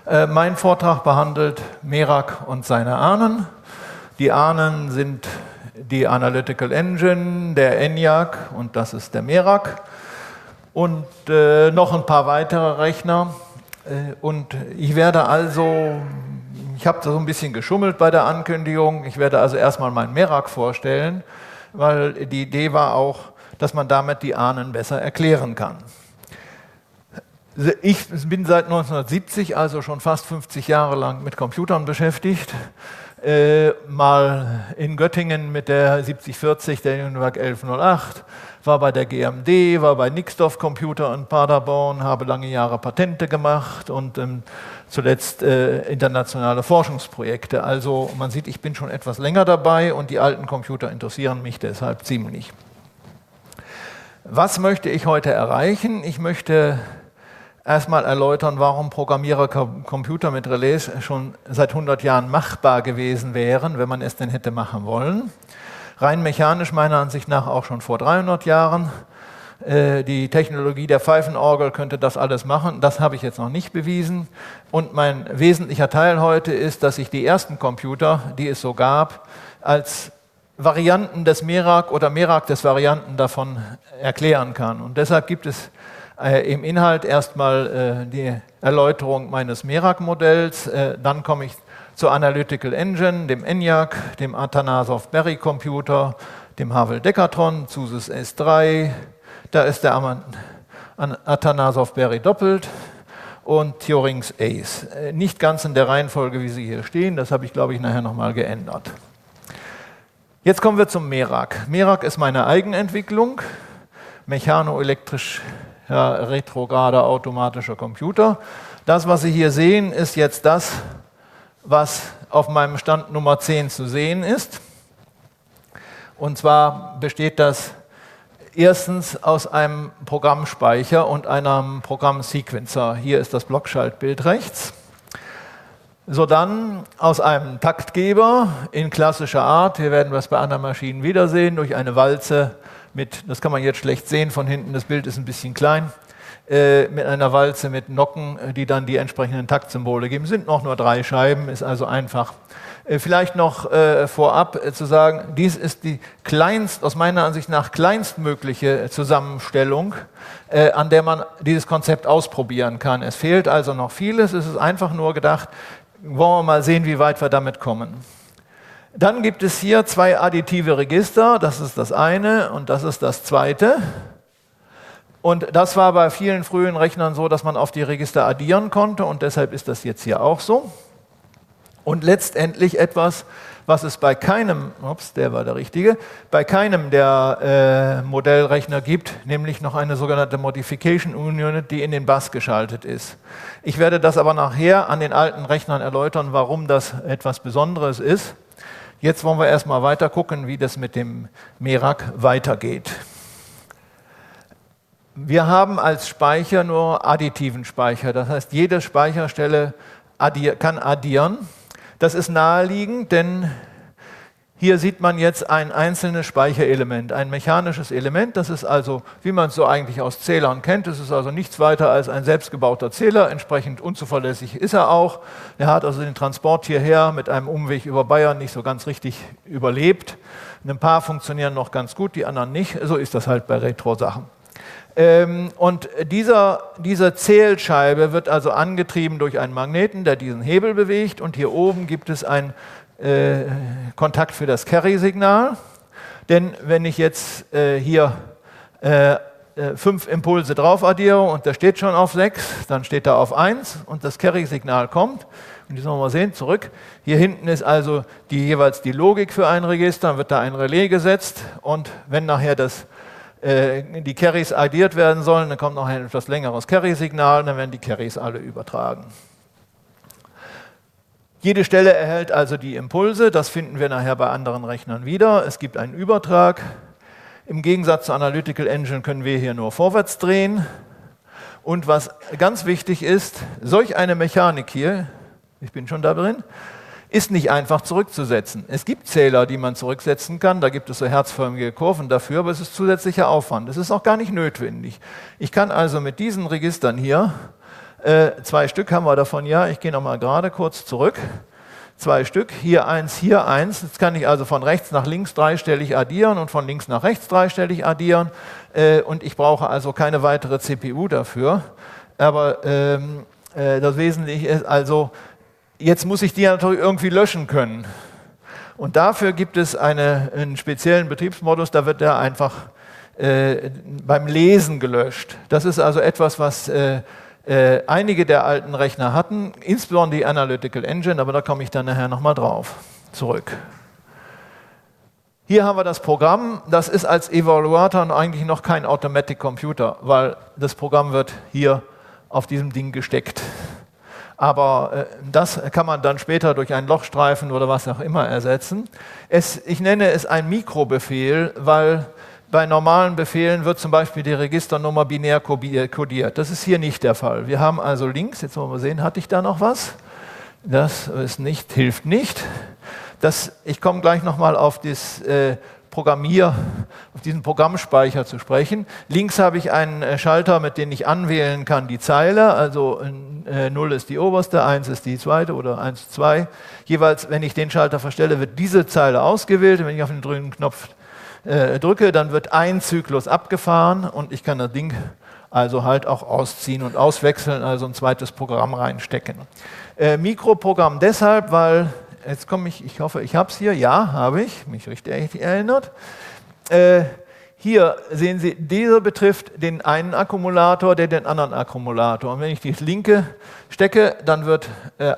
Mein Vortrag behandelt Merak und seine Ahnen. Die Ahnen sind die Analytical Engine, der ENIAC und das ist der Merak. Und noch ein paar weitere Rechner. Und ich werde also, ich habe so ein bisschen geschummelt bei der Ankündigung, ich werde also erstmal meinen Merak vorstellen, weil die Idee war auch, dass man damit die Ahnen besser erklären kann. Ich bin seit 1970, also schon fast 50 Jahre lang mit Computern beschäftigt. Mal in Göttingen mit der 7040, der Univac 1108, war bei der GMD, war bei Nixdorf Computer in Paderborn, habe lange Jahre Patente gemacht und zuletzt internationale Forschungsprojekte. Also man sieht, ich bin schon etwas länger dabei und die alten Computer interessieren mich deshalb ziemlich. Was möchte ich heute erreichen? Ich möchte erstmal erläutern, warum Programmierer-Computer mit Relais schon seit 100 Jahren machbar gewesen wären, wenn man es denn hätte machen wollen. Rein mechanisch meiner Ansicht nach auch schon vor 300 Jahren. Die Technologie der Pfeifenorgel könnte das alles machen. Das habe ich jetzt noch nicht bewiesen. Und mein wesentlicher Teil heute ist, dass ich die ersten Computer, die es so gab, als Varianten des Merak oder Merak des Varianten davon erklären kann. Und deshalb gibt es im Inhalt erstmal die Erläuterung meines Merak-Modells, dann komme ich zur Analytical Engine, dem ENIAC, dem Atanasoff-Berry Computer, dem Havel-Decathlon, Zusys S3, da ist der Atanasoff-Berry doppelt und Thurings Ace. Nicht ganz in der Reihenfolge, wie sie hier stehen, das habe ich, glaube ich, nachher nochmal geändert. Jetzt kommen wir zum Merak. Merak ist meine Eigenentwicklung, mechanoelektrisch retrograder automatischer Computer. Das, was Sie hier sehen, ist jetzt das, was auf meinem Stand Nummer 10 zu sehen ist. Und zwar besteht das erstens aus einem Programmspeicher und einem Programmsequencer. Hier ist das Blockschaltbild rechts. So dann aus einem Taktgeber in klassischer Art, hier werden wir es bei anderen Maschinen wiedersehen, durch eine Walze mit, das kann man jetzt schlecht sehen von hinten, das Bild ist ein bisschen klein, mit einer Walze mit Nocken, die dann die entsprechenden Taktsymbole geben. Sind noch nur 3 Scheiben, ist also einfach. Vielleicht noch vorab zu sagen, dies ist die aus meiner Ansicht nach kleinstmögliche Zusammenstellung, an der man dieses Konzept ausprobieren kann. Es fehlt also noch vieles, es ist einfach nur gedacht, wollen wir mal sehen, wie weit wir damit kommen. Dann gibt es hier 2 additive Register, das ist das eine und das ist das zweite. Und das war bei vielen frühen Rechnern so, dass man auf die Register addieren konnte und deshalb ist das jetzt hier auch so. Und letztendlich etwas, was es bei keinem, der war der richtige, bei keinem der Modellrechner gibt, nämlich noch eine sogenannte Modification Unit, die in den Bus geschaltet ist. Ich werde das aber nachher an den alten Rechnern erläutern, warum das etwas Besonderes ist. Jetzt wollen wir erstmal weiter gucken, wie das mit dem Merak weitergeht. Wir haben als Speicher nur additiven Speicher, das heißt, jede Speicherstelle kann addieren. Das ist naheliegend, denn hier sieht man jetzt ein einzelnes Speicherelement, ein mechanisches Element. Das ist also, wie man es so eigentlich aus Zählern kennt, es ist also nichts weiter als ein selbstgebauter Zähler, entsprechend unzuverlässig ist er auch. Er hat also den Transport hierher mit einem Umweg über Bayern nicht so ganz richtig überlebt. Ein paar funktionieren noch ganz gut, die anderen nicht. So ist das halt bei Retro-Sachen. Und diese Zählscheibe wird also angetrieben durch einen Magneten, der diesen Hebel bewegt und hier oben gibt es einen Kontakt für das Carry-Signal. Denn wenn ich jetzt hier 5 Impulse drauf addiere und der steht schon auf 6, dann steht er auf 1 und das Carry-Signal kommt. Und jetzt wollen wir mal sehen, zurück. Hier hinten ist also jeweils die Logik für ein Register, dann wird da ein Relais gesetzt und wenn nachher die Carries addiert werden sollen, dann kommt noch ein etwas längeres Carry-Signal, dann werden die Carries alle übertragen. Jede Stelle erhält also die Impulse, das finden wir nachher bei anderen Rechnern wieder. Es gibt einen Übertrag. Im Gegensatz zur Analytical Engine können wir hier nur vorwärts drehen. Und was ganz wichtig ist, solch eine Mechanik hier, ich bin schon da drin, ist nicht einfach zurückzusetzen. Es gibt Zähler, die man zurücksetzen kann, da gibt es so herzförmige Kurven dafür, aber es ist zusätzlicher Aufwand. Es ist auch gar nicht notwendig. Ich kann also mit diesen Registern hier 2 Stück haben wir davon, ja, ich gehe nochmal gerade kurz zurück. 2 Stück, hier 1, hier 1. Jetzt kann ich also von rechts nach links dreistellig addieren und von links nach rechts dreistellig addieren. Und ich brauche also keine weitere CPU dafür. Aber das Wesentliche ist also, jetzt muss ich die natürlich irgendwie löschen können. Und dafür gibt es einen speziellen Betriebsmodus, da wird der einfach beim Lesen gelöscht. Das ist also etwas, was einige der alten Rechner hatten, insbesondere die Analytical Engine, aber da komme ich dann nachher nochmal drauf zurück. Hier haben wir das Programm, das ist als Evaluator eigentlich noch kein Automatic Computer, weil das Programm wird hier auf diesem Ding gesteckt. Aber das kann man dann später durch einen Lochstreifen oder was auch immer ersetzen. Ich nenne es ein Mikrobefehl, weil bei normalen Befehlen wird zum Beispiel die Registernummer binär kodiert. Das ist hier nicht der Fall. Wir haben also links, jetzt wollen wir sehen, hatte ich da noch was? Das ist nicht, hilft nicht. Ich komme gleich nochmal auf das auf diesen Programmspeicher zu sprechen. Links habe ich einen Schalter, mit dem ich anwählen kann die Zeile, also 0 ist die oberste, 1 ist die zweite oder 1, 2. Jeweils, wenn ich den Schalter verstelle, wird diese Zeile ausgewählt. Wenn ich auf den grünen Knopf drücke, dann wird ein Zyklus abgefahren und ich kann das Ding also halt auch ausziehen und auswechseln, also ein zweites Programm reinstecken. Mikroprogramm deshalb, weil, jetzt komme ich hoffe, ich habe es hier, ja, habe ich, mich richtig erinnert. Hier sehen Sie, dieser betrifft den einen Akkumulator, den anderen Akkumulator. Und wenn ich die linke stecke, dann wird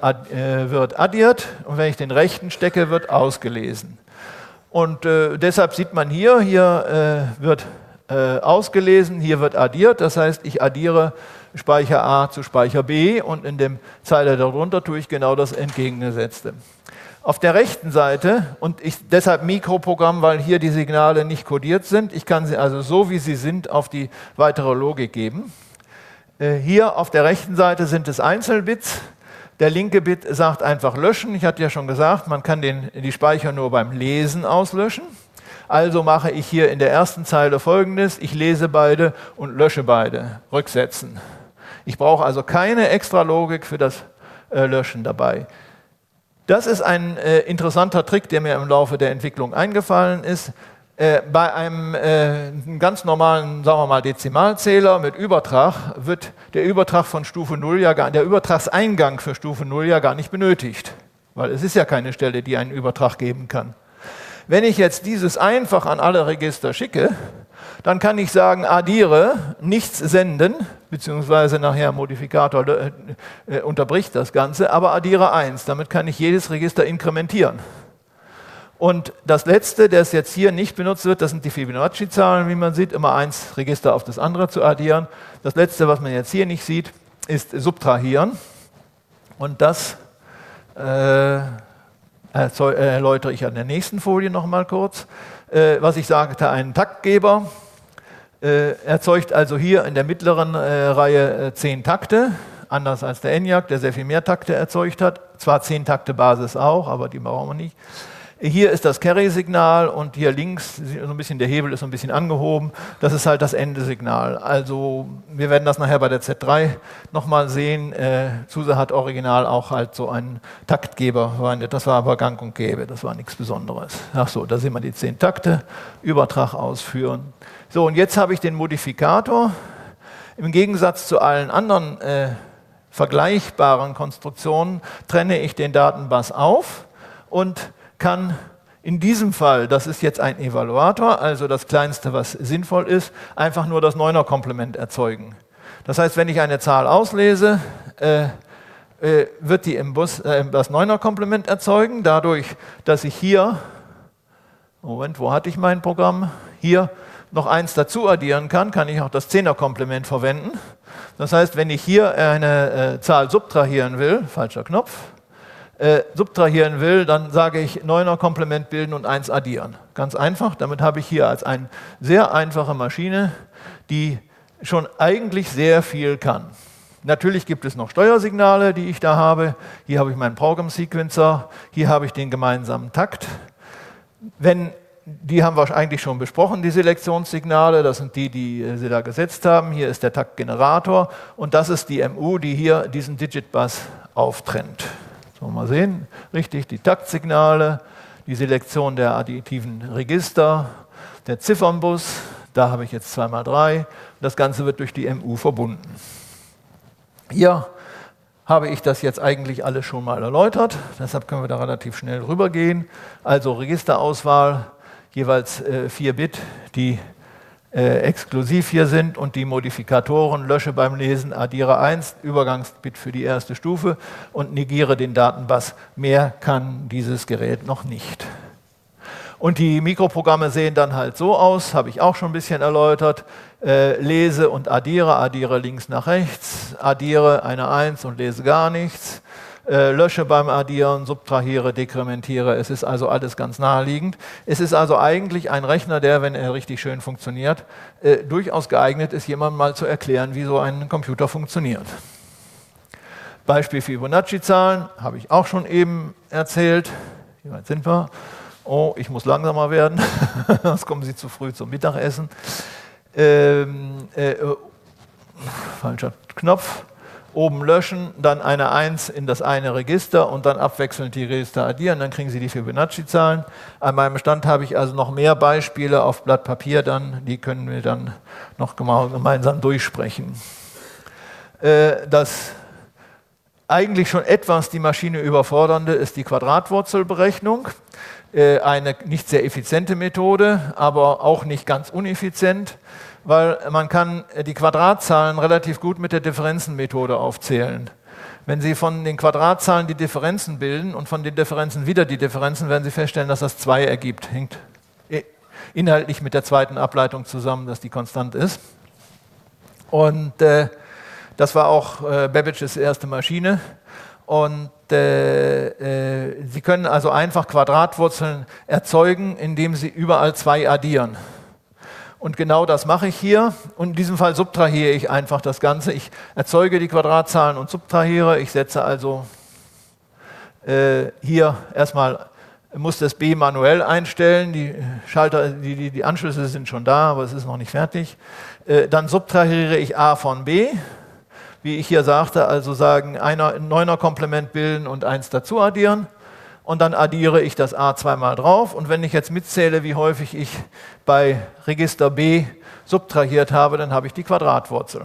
addiert und wenn ich den rechten stecke, wird ausgelesen. Und deshalb sieht man hier wird ausgelesen, hier wird addiert, das heißt, ich addiere Speicher A zu Speicher B und in der Zeile darunter tue ich genau das Entgegengesetzte. Auf der rechten Seite, und deshalb Mikroprogramm, weil hier die Signale nicht kodiert sind, ich kann sie also so, wie sie sind, auf die weitere Logik geben. Hier auf der rechten Seite sind es Einzelbits. Der linke Bit sagt einfach löschen. Ich hatte ja schon gesagt, man kann die Speicher nur beim Lesen auslöschen. Also mache ich hier in der ersten Zeile Folgendes. Ich lese beide und lösche beide. Rücksetzen. Ich brauche also keine extra Logik für das Löschen dabei. Das ist ein interessanter Trick, der mir im Laufe der Entwicklung eingefallen ist. Bei einem ganz normalen, sagen wir mal, Dezimalzähler mit Übertrag wird der Übertrag von Stufe 0 der Übertragseingang für Stufe 0 ja gar nicht benötigt, weil es ist ja keine Stelle, die einen Übertrag geben kann. Wenn ich jetzt dieses einfach an alle Register schicke, dann kann ich sagen, addiere, nichts senden, beziehungsweise nachher Modifikator unterbricht das Ganze, aber addiere 1. Damit kann ich jedes Register inkrementieren. Und das letzte, das jetzt hier nicht benutzt wird, das sind die Fibonacci-Zahlen, wie man sieht, immer 1 Register auf das andere zu addieren. Das letzte, was man jetzt hier nicht sieht, ist subtrahieren. Und das erläutere ich an der nächsten Folie nochmal kurz. Was ich sagte, ein Taktgeber erzeugt also hier in der mittleren Reihe 10 Takte, anders als der ENIAC, der sehr viel mehr Takte erzeugt hat. Zwar 10 Takte Basis auch, aber die brauchen wir nicht. Hier ist das Carry-Signal und hier links, so ein bisschen, der Hebel ist so ein bisschen angehoben, das ist halt das Endesignal. Also wir werden das nachher bei der Z3 nochmal sehen. SUSE hat original auch halt so einen Taktgeber verwendet, das war aber gang und gäbe, das war nichts Besonderes. Ach so, da sehen wir die 10 Takte, Übertrag ausführen. So, und jetzt habe ich den Modifikator. Im Gegensatz zu allen anderen vergleichbaren Konstruktionen trenne ich den Datenbus auf und kann in diesem Fall, das ist jetzt ein Evaluator, also das Kleinste, was sinnvoll ist, einfach nur das Neuner-Komplement erzeugen. Das heißt, wenn ich eine Zahl auslese, wird die im Bus das Neuner-Komplement erzeugen, dadurch, dass ich hier, Moment, wo hatte ich mein Programm? Hier noch 1 dazu addieren kann, kann ich auch das Zehner-Komplement verwenden. Das heißt, wenn ich hier eine Zahl subtrahieren will, falscher Knopf, subtrahieren will, dann sage ich 9er Komplement bilden und 1 addieren. Ganz einfach, damit habe ich hier als eine sehr einfache Maschine, die schon eigentlich sehr viel kann. Natürlich gibt es noch Steuersignale, die ich da habe. Hier habe ich meinen Program Sequencer, hier habe ich den gemeinsamen Takt. Wenn Die haben wir eigentlich schon besprochen, die Selektionssignale. Das sind die Sie da gesetzt haben. Hier ist der Taktgenerator und das ist die MU, die hier diesen Digit-Bus auftrennt. So, mal sehen, richtig, die Taktsignale, die Selektion der additiven Register, der Ziffernbus, da habe ich jetzt 2×3. Das Ganze wird durch die MU verbunden. Hier habe ich das jetzt eigentlich alles schon mal erläutert, deshalb können wir da relativ schnell rübergehen. Also Registerauswahl, jeweils 4 Bit, die exklusiv hier sind und die Modifikatoren, lösche beim Lesen, addiere 1, Übergangsbit für die erste Stufe und negiere den Datenbus. Mehr kann dieses Gerät noch nicht. Und die Mikroprogramme sehen dann halt so aus, habe ich auch schon ein bisschen erläutert. Lese und addiere links nach rechts, addiere eine 1 und lese gar nichts, lösche beim Addieren, subtrahiere, dekrementiere. Es ist also alles ganz naheliegend. Es ist also eigentlich ein Rechner, der, wenn er richtig schön funktioniert, durchaus geeignet ist, jemandem mal zu erklären, wie so ein Computer funktioniert. Beispiel Fibonacci-Zahlen habe ich auch schon eben erzählt. Wie weit sind wir? Oh, ich muss langsamer werden, sonst kommen Sie zu früh zum Mittagessen. Falscher Knopf. Oben löschen, dann eine 1 in das eine Register und dann abwechselnd die Register addieren, dann kriegen Sie die Fibonacci-Zahlen. An meinem Stand habe ich also noch mehr Beispiele auf Blatt Papier, die können wir dann noch gemeinsam durchsprechen. Das eigentlich schon etwas die Maschine überfordernde ist die Quadratwurzelberechnung. Eine nicht sehr effiziente Methode, aber auch nicht ganz uneffizient, weil man kann die Quadratzahlen relativ gut mit der Differenzenmethode aufzählen. Wenn Sie von den Quadratzahlen die Differenzen bilden und von den Differenzen wieder die Differenzen, werden Sie feststellen, dass das 2 ergibt. Hängt inhaltlich mit der zweiten Ableitung zusammen, dass die konstant ist. Und das war auch Babbages erste Maschine. Und Sie können also einfach Quadratwurzeln erzeugen, indem Sie überall 2 addieren. Und genau das mache ich hier. Und in diesem Fall subtrahiere ich einfach das Ganze. Ich erzeuge die Quadratzahlen und subtrahiere. Ich setze also hier erstmal, muss das B manuell einstellen. Die Schalter, die Anschlüsse sind schon da, aber es ist noch nicht fertig. Dann subtrahiere ich A von B. Wie ich hier sagte, also sagen, ein 9er Komplement bilden und 1 dazu addieren. Und dann addiere ich das A 2-mal drauf. Und wenn ich jetzt mitzähle, wie häufig ich bei Register B subtrahiert habe, dann habe ich die Quadratwurzel.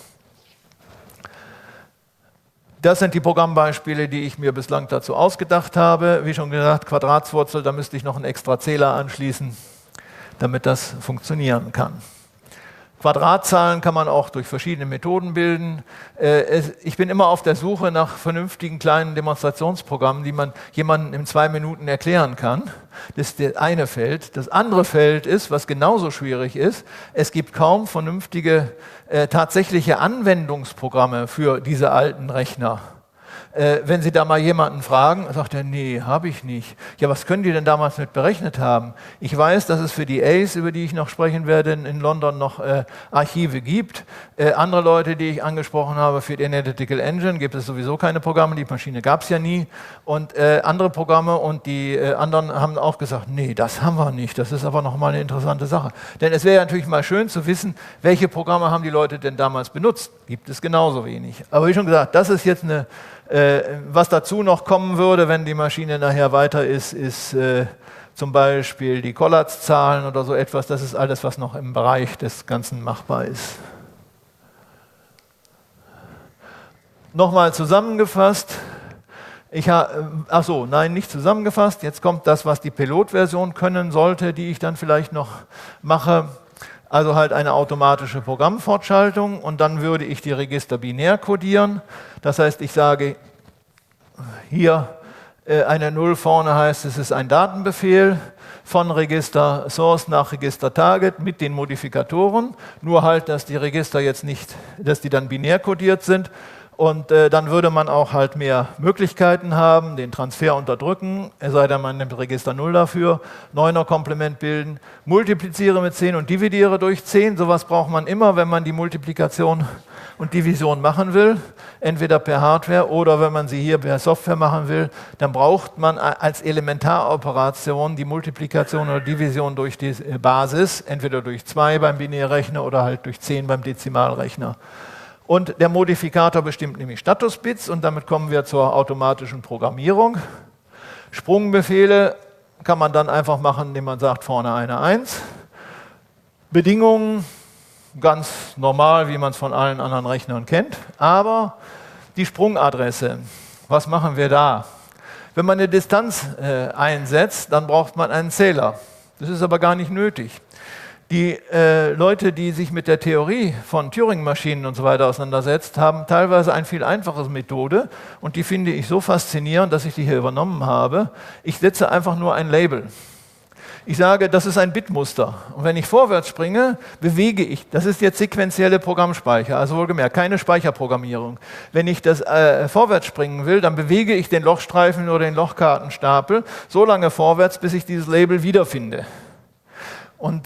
Das sind die Programmbeispiele, die ich mir bislang dazu ausgedacht habe. Wie schon gesagt, Quadratwurzel, da müsste ich noch einen extra Zähler anschließen, damit das funktionieren kann. Quadratzahlen kann man auch durch verschiedene Methoden bilden. Ich bin immer auf der Suche nach vernünftigen kleinen Demonstrationsprogrammen, die man jemandem in 2 Minuten erklären kann. Das ist das eine Feld. Das andere Feld ist, was genauso schwierig ist, es gibt kaum vernünftige tatsächliche Anwendungsprogramme für diese alten Rechner. Wenn Sie da mal jemanden fragen, sagt er, nee, habe ich nicht. Ja, was können die denn damals mit berechnet haben? Ich weiß, dass es für die ACE, über die ich noch sprechen werde, in London noch Archive gibt. Andere Leute, die ich angesprochen habe, für die Analytical Engine gibt es sowieso keine Programme, die Maschine gab es ja nie. Und andere Programme und die anderen haben auch gesagt, nee, das haben wir nicht. Das ist aber nochmal eine interessante Sache. Denn es wäre ja natürlich mal schön zu wissen, welche Programme haben die Leute denn damals benutzt. Gibt es genauso wenig. Aber wie schon gesagt, das ist jetzt eine was dazu noch kommen würde, wenn die Maschine nachher weiter ist, ist zum Beispiel die Collatz-Zahlen oder so etwas. Das ist alles, was noch im Bereich des Ganzen machbar ist. Nochmal zusammengefasst. Nicht zusammengefasst. Jetzt kommt das, was die Pilotversion können sollte, die ich dann vielleicht noch mache. Also halt eine automatische Programmfortschaltung und dann würde ich die Register binär codieren. Das heißt, ich sage hier eine 0 vorne heißt, es ist ein Datenbefehl von Register Source nach Register Target mit den Modifikatoren. Nur halt, dass die Register jetzt nicht, dass die dann binär codiert sind. Und dann würde man auch halt mehr Möglichkeiten haben, den Transfer unterdrücken, es sei denn, man nimmt Register 0 dafür, 9er Komplement bilden, multipliziere mit 10 und dividiere durch 10. Sowas braucht man immer, wenn man die Multiplikation und Division machen will, entweder per Hardware oder wenn man sie hier per Software machen will, dann braucht man als Elementaroperation die Multiplikation oder Division durch die Basis, entweder durch 2 beim Binärrechner oder halt durch 10 beim Dezimalrechner. Und der Modifikator bestimmt nämlich Statusbits und damit kommen wir zur automatischen Programmierung. Sprungbefehle kann man dann einfach machen, indem man sagt vorne eine 1. Bedingungen ganz normal, wie man es von allen anderen Rechnern kennt, aber die Sprungadresse, was machen wir da? Wenn man eine Distanz einsetzt, dann braucht man einen Zähler. Das ist aber gar nicht nötig. Die Leute, die sich mit der Theorie von Turing-Maschinen und so weiter auseinandersetzt, haben teilweise eine viel einfache Methode und die finde ich so faszinierend, dass ich die hier übernommen habe. Ich setze einfach nur ein Label. Ich sage, das ist ein Bitmuster. Und wenn ich vorwärts springe, bewege ich. Das ist jetzt sequentielle Programmspeicher, also wohlgemerkt, keine Speicherprogrammierung. Wenn ich das vorwärts springen will, dann bewege ich den Lochstreifen oder den Lochkartenstapel so lange vorwärts, bis ich dieses Label wiederfinde. Und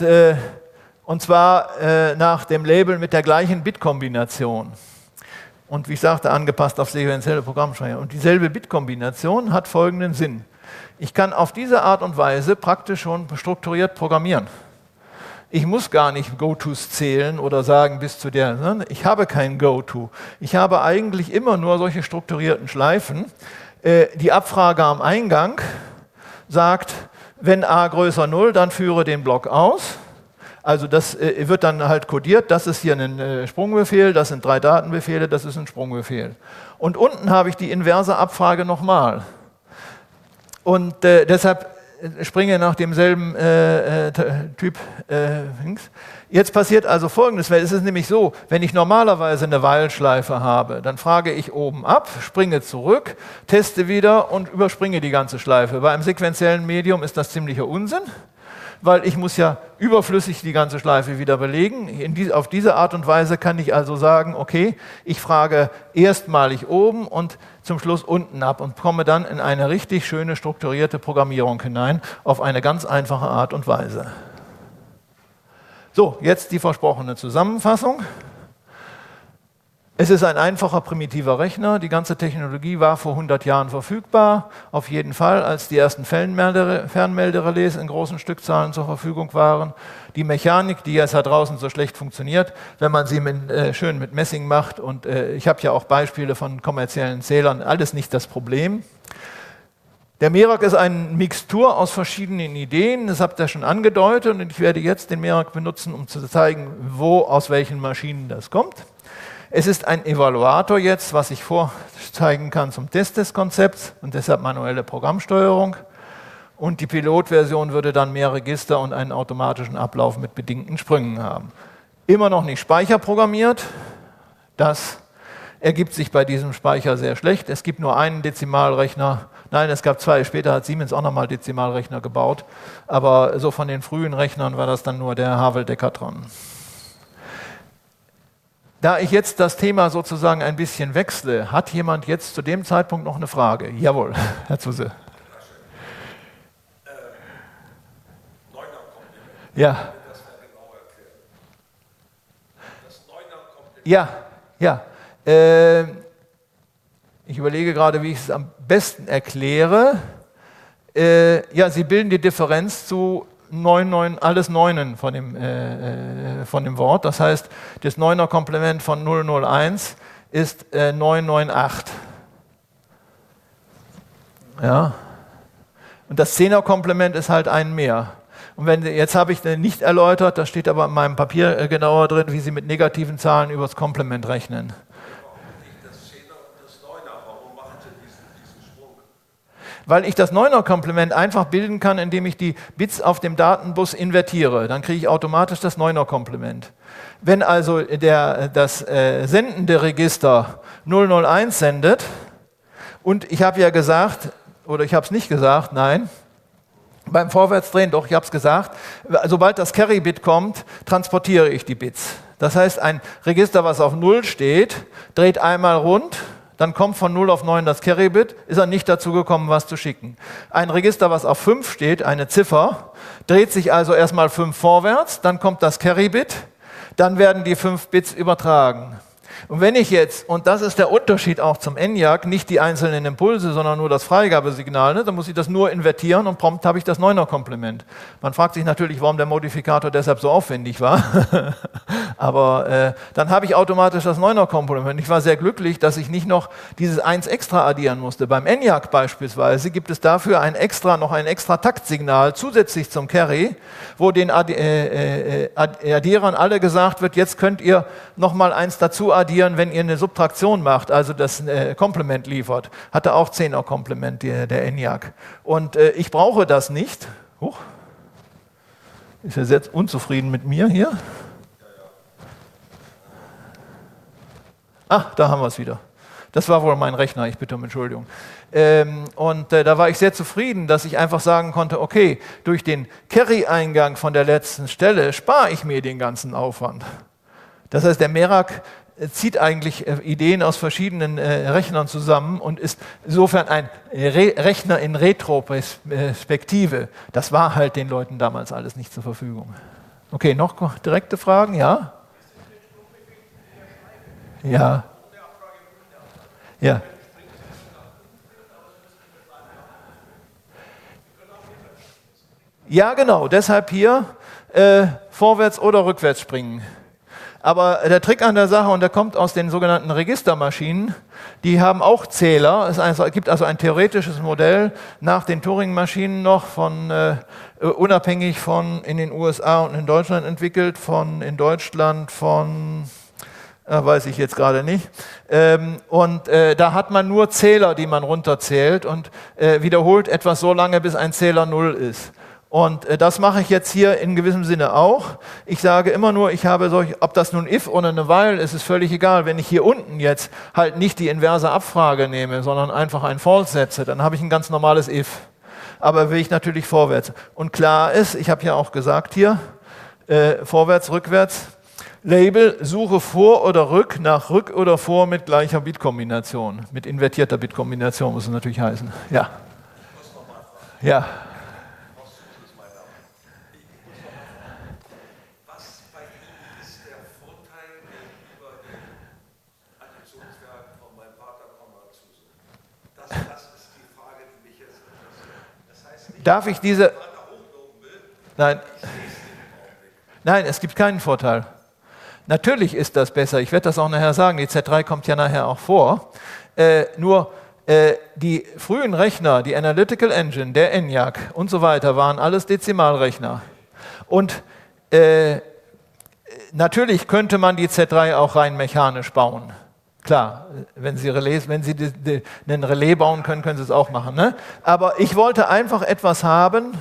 zwar nach dem Label mit der gleichen Bitkombination. Und wie ich sagte, angepasst auf sequentielle Programmspeicher. Und dieselbe Bitkombination hat folgenden Sinn. Ich kann auf diese Art und Weise praktisch schon strukturiert programmieren. Ich muss gar nicht Go-Tos zählen oder sagen bis zu der, ich habe kein Go-To. Ich habe eigentlich immer nur solche strukturierten Schleifen. Die Abfrage am Eingang sagt, wenn a größer 0, dann führe den Block aus. Also das wird dann halt kodiert, das ist hier ein Sprungbefehl, das sind 3 Datenbefehle, das ist ein Sprungbefehl. Und unten habe ich die inverse Abfrage nochmal. Und deshalb springe nach demselben Typ links. Jetzt passiert also Folgendes, weil es ist nämlich so, wenn ich normalerweise eine While-Schleife habe, dann frage ich oben ab, springe zurück, teste wieder und überspringe die ganze Schleife. Bei einem sequentiellen Medium ist das ziemlicher Unsinn, weil ich muss ja überflüssig die ganze Schleife wieder belegen. Auf diese Art und Weise kann ich also sagen, okay, ich frage erstmalig oben und zum Schluss unten ab und komme dann in eine richtig schöne strukturierte Programmierung hinein, auf eine ganz einfache Art und Weise. So, jetzt die versprochene Zusammenfassung. Es ist ein einfacher, primitiver Rechner. Die ganze Technologie war vor 100 Jahren verfügbar. Auf jeden Fall, als die ersten Fernmelderelais in großen Stückzahlen zur Verfügung waren. Die Mechanik, die jetzt da draußen so schlecht funktioniert, wenn man sie schön mit Messing macht. Und ich habe ja auch Beispiele von kommerziellen Zählern, alles nicht das Problem. Der Merak ist eine Mixtur aus verschiedenen Ideen, das habt ihr schon angedeutet. Und ich werde jetzt den Merak benutzen, um zu zeigen, aus welchen Maschinen das kommt. Es ist ein Evaluator jetzt, was ich vorzeigen kann zum Test des Konzepts und deshalb manuelle Programmsteuerung. Und die Pilotversion würde dann mehr Register und einen automatischen Ablauf mit bedingten Sprüngen haben. Immer noch nicht speicherprogrammiert. Das ergibt sich bei diesem Speicher sehr schlecht. Es gibt nur einen Dezimalrechner. Nein, es gab 2. Später hat Siemens auch nochmal Dezimalrechner gebaut. Aber so von den frühen Rechnern war das dann nur der Havel Decathlon. Da ich jetzt das Thema sozusagen ein bisschen wechsle, hat jemand jetzt zu dem Zeitpunkt noch eine Frage? Jawohl, Herr Zuse. Ja. Ja. Ich überlege gerade, wie ich es am besten erkläre. Ja, Sie bilden die Differenz zu 9, alles Neunen von dem Wort. Das heißt, das 9er Komplement von 001 ist 998. Ja. Und das 10er Komplement ist halt ein mehr. Und jetzt habe ich nicht erläutert, das steht aber in meinem Papier genauer drin, wie Sie mit negativen Zahlen übers Komplement rechnen. Weil ich das 9er Komplement einfach bilden kann, indem ich die Bits auf dem Datenbus invertiere. Dann kriege ich automatisch das 9er Komplement. Wenn also das sendende Register 001 sendet, und ich habe ja gesagt, oder ich habe es nicht gesagt, nein, Beim Vorwärtsdrehen, doch, ich habe es gesagt, sobald das Carry-Bit kommt, transportiere ich die Bits. Das heißt, ein Register, was auf 0 steht, dreht einmal rund, dann kommt von 0 auf 9 das Carry-Bit, ist er nicht dazu gekommen, was zu schicken. Ein Register, was auf 5 steht, eine Ziffer, dreht sich also erstmal 5 vorwärts, dann kommt das Carry-Bit, dann werden die 5 Bits übertragen. Und wenn ich jetzt, und das ist der Unterschied auch zum ENIAC, nicht die einzelnen Impulse, sondern nur das Freigabesignal, ne, dann muss ich das nur invertieren und prompt habe ich das 9er-Komplement. Man fragt sich natürlich, warum der Modifikator deshalb so aufwendig war, aber dann habe ich automatisch das 9er-Komplement. Ich war sehr glücklich, dass ich nicht noch dieses 1 extra addieren musste. Beim ENIAC beispielsweise gibt es dafür noch ein extra Taktsignal zusätzlich zum Carry, wo den Addierern alle gesagt wird, jetzt könnt ihr nochmal eins dazu addieren, wenn ihr eine Subtraktion macht, also das Komplement liefert. Hatte auch 10er-Komplement, der ENIAC. Und ich brauche das nicht. Huch. Ist er jetzt unzufrieden mit mir hier? Ah, da haben wir es wieder. Das war wohl mein Rechner, ich bitte um Entschuldigung. Da war ich sehr zufrieden, dass ich einfach sagen konnte, okay, durch den Carry-Eingang von der letzten Stelle spare ich mir den ganzen Aufwand. Das heißt, der Merak zieht eigentlich Ideen aus verschiedenen Rechnern zusammen und ist insofern ein Rechner in Retroperspektive. Das war halt den Leuten damals alles nicht zur Verfügung. Okay, noch direkte Fragen? Ja? Ja. Ja. Ja, genau. Deshalb hier vorwärts oder rückwärts springen. Aber der Trick an der Sache, und der kommt aus den sogenannten Registermaschinen, die haben auch Zähler. Es gibt also ein theoretisches Modell nach den Turing-Maschinen noch, unabhängig von in den USA und in Deutschland entwickelt, in Deutschland weiß ich jetzt gerade nicht. Da hat man nur Zähler, die man runterzählt und wiederholt etwas so lange, bis ein Zähler 0 ist. Und das mache ich jetzt hier in gewissem Sinne auch. Ich sage immer nur, ich habe ob das nun if oder eine while ist, ist völlig egal. Wenn ich hier unten jetzt halt nicht die inverse Abfrage nehme, sondern einfach ein false setze, dann habe ich ein ganz normales if. Aber will ich natürlich vorwärts. Und klar ist, ich habe ja auch gesagt hier, vorwärts, rückwärts, Label, suche vor oder rück nach rück oder vor mit gleicher Bitkombination. Mit invertierter Bitkombination muss es natürlich heißen. Ja. Ja. Darf ich diese... Nein. Nein, es gibt keinen Vorteil. Natürlich ist das besser. Ich werde das auch nachher sagen. Die Z3 kommt ja nachher auch vor. Die frühen Rechner, die Analytical Engine, der ENIAC und so weiter, waren alles Dezimalrechner. Und natürlich könnte man die Z3 auch rein mechanisch bauen. Klar, wenn Sie einen Relais bauen können, können Sie es auch machen. Ne? Aber ich wollte einfach etwas haben,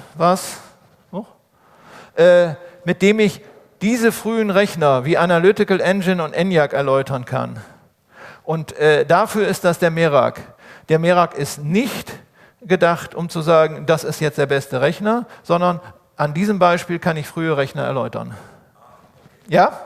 mit dem ich diese frühen Rechner wie Analytical Engine und ENIAC erläutern kann. Und dafür ist das der Merak. Der Merak ist nicht gedacht, um zu sagen, das ist jetzt der beste Rechner, sondern an diesem Beispiel kann ich frühe Rechner erläutern. Ja?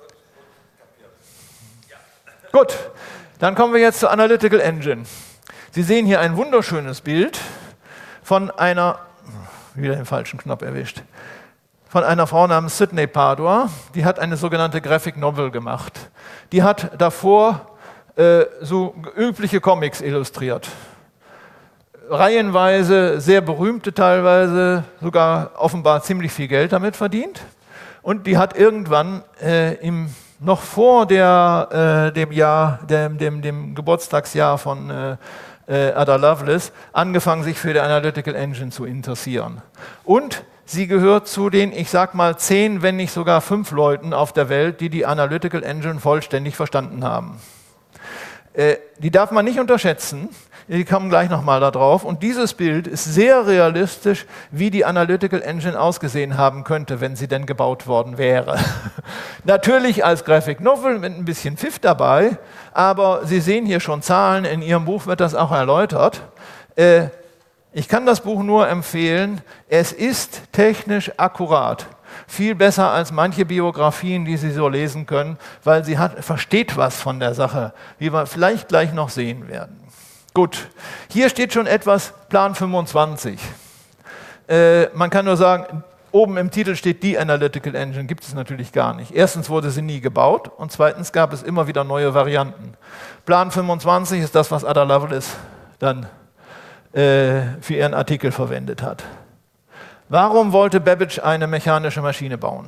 Gut, dann kommen wir jetzt zur Analytical Engine. Sie sehen hier ein wunderschönes Bild von einer, wieder den falschen Knopf erwischt, von einer Frau namens Sidney Padua. Die hat eine sogenannte Graphic Novel gemacht. Die hat davor so übliche Comics illustriert. Reihenweise, sehr berühmte teilweise, sogar offenbar ziemlich viel Geld damit verdient. Und die hat irgendwann noch vor dem Geburtstagsjahr von Ada Lovelace angefangen, sich für die Analytical Engine zu interessieren. Und sie gehört zu den, ich sag mal, 10, wenn nicht sogar 5 Leuten auf der Welt, die die Analytical Engine vollständig verstanden haben. Die darf man nicht unterschätzen. Die kommen gleich nochmal da drauf. Und dieses Bild ist sehr realistisch, wie die Analytical Engine ausgesehen haben könnte, wenn sie denn gebaut worden wäre. Natürlich als Graphic Novel mit ein bisschen Pfiff dabei, aber Sie sehen hier schon Zahlen, in Ihrem Buch wird das auch erläutert. Ich kann das Buch nur empfehlen. Es ist technisch akkurat. Viel besser als manche Biografien, die Sie so lesen können, weil sie versteht was von der Sache, wie wir vielleicht gleich noch sehen werden. Gut, hier steht schon etwas Plan 25. Man kann nur sagen, oben im Titel steht die Analytical Engine, gibt es natürlich gar nicht. Erstens wurde sie nie gebaut und zweitens gab es immer wieder neue Varianten. Plan 25 ist das, was Ada Lovelace dann für ihren Artikel verwendet hat. Warum wollte Babbage eine mechanische Maschine bauen?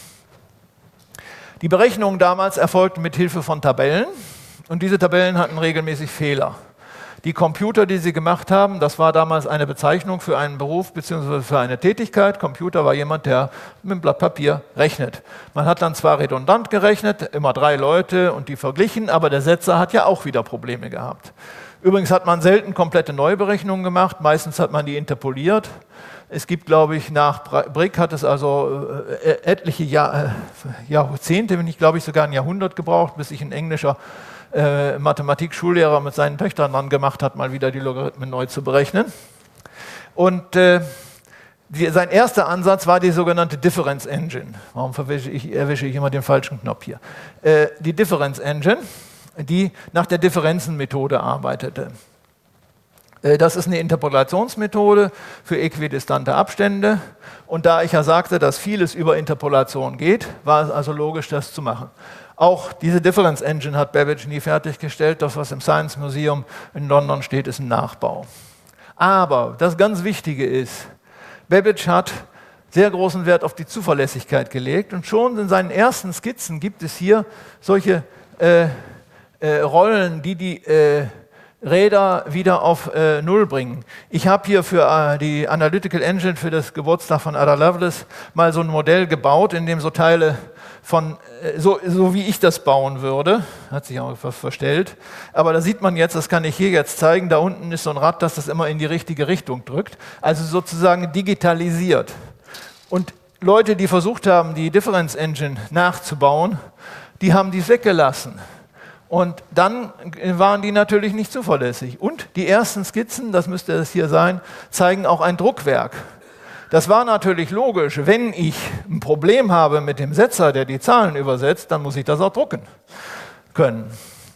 Die Berechnungen damals erfolgten mit Hilfe von Tabellen und diese Tabellen hatten regelmäßig Fehler. Die Computer, die sie gemacht haben, das war damals eine Bezeichnung für einen Beruf bzw. für eine Tätigkeit. Computer war jemand, der mit einem Blatt Papier rechnet. Man hat dann zwar redundant gerechnet, immer 3 Leute und die verglichen, aber der Setzer hat ja auch wieder Probleme gehabt. Übrigens hat man selten komplette Neuberechnungen gemacht, meistens hat man die interpoliert. Es gibt, glaube ich, nach Brick hat es also etliche Jahrzehnte, wenn nicht, glaube ich, sogar ein Jahrhundert gebraucht, bis sich ein englischer Mathematik-Schullehrer mit seinen Töchtern dran gemacht hat, mal wieder die Logarithmen neu zu berechnen. Und sein erster Ansatz war die sogenannte Difference Engine. Warum erwische ich immer den falschen Knopf hier? Die Difference Engine, die nach der Differenzenmethode arbeitete. Das ist eine Interpolationsmethode für äquidistante Abstände. Und da ich ja sagte, dass vieles über Interpolation geht, war es also logisch, das zu machen. Auch diese Difference Engine hat Babbage nie fertiggestellt. Das, was im Science Museum in London steht, ist ein Nachbau. Aber das ganz Wichtige ist, Babbage hat sehr großen Wert auf die Zuverlässigkeit gelegt. Und schon in seinen ersten Skizzen gibt es hier solche Rollen, die Räder wieder auf Null bringen. Ich habe hier für die Analytical Engine für das Geburtstag von Ada Lovelace mal so ein Modell gebaut, in dem so Teile von, so wie ich das bauen würde, hat sich auch etwas verstellt, aber da sieht man jetzt, das kann ich hier jetzt zeigen, da unten ist so ein Rad, das immer in die richtige Richtung drückt, also sozusagen digitalisiert. Und Leute, die versucht haben, die Difference Engine nachzubauen, die haben dies weggelassen. Und dann waren die natürlich nicht zuverlässig. Und die ersten Skizzen, das müsste es hier sein, zeigen auch ein Druckwerk. Das war natürlich logisch. Wenn ich ein Problem habe mit dem Setzer, der die Zahlen übersetzt, dann muss ich das auch drucken können.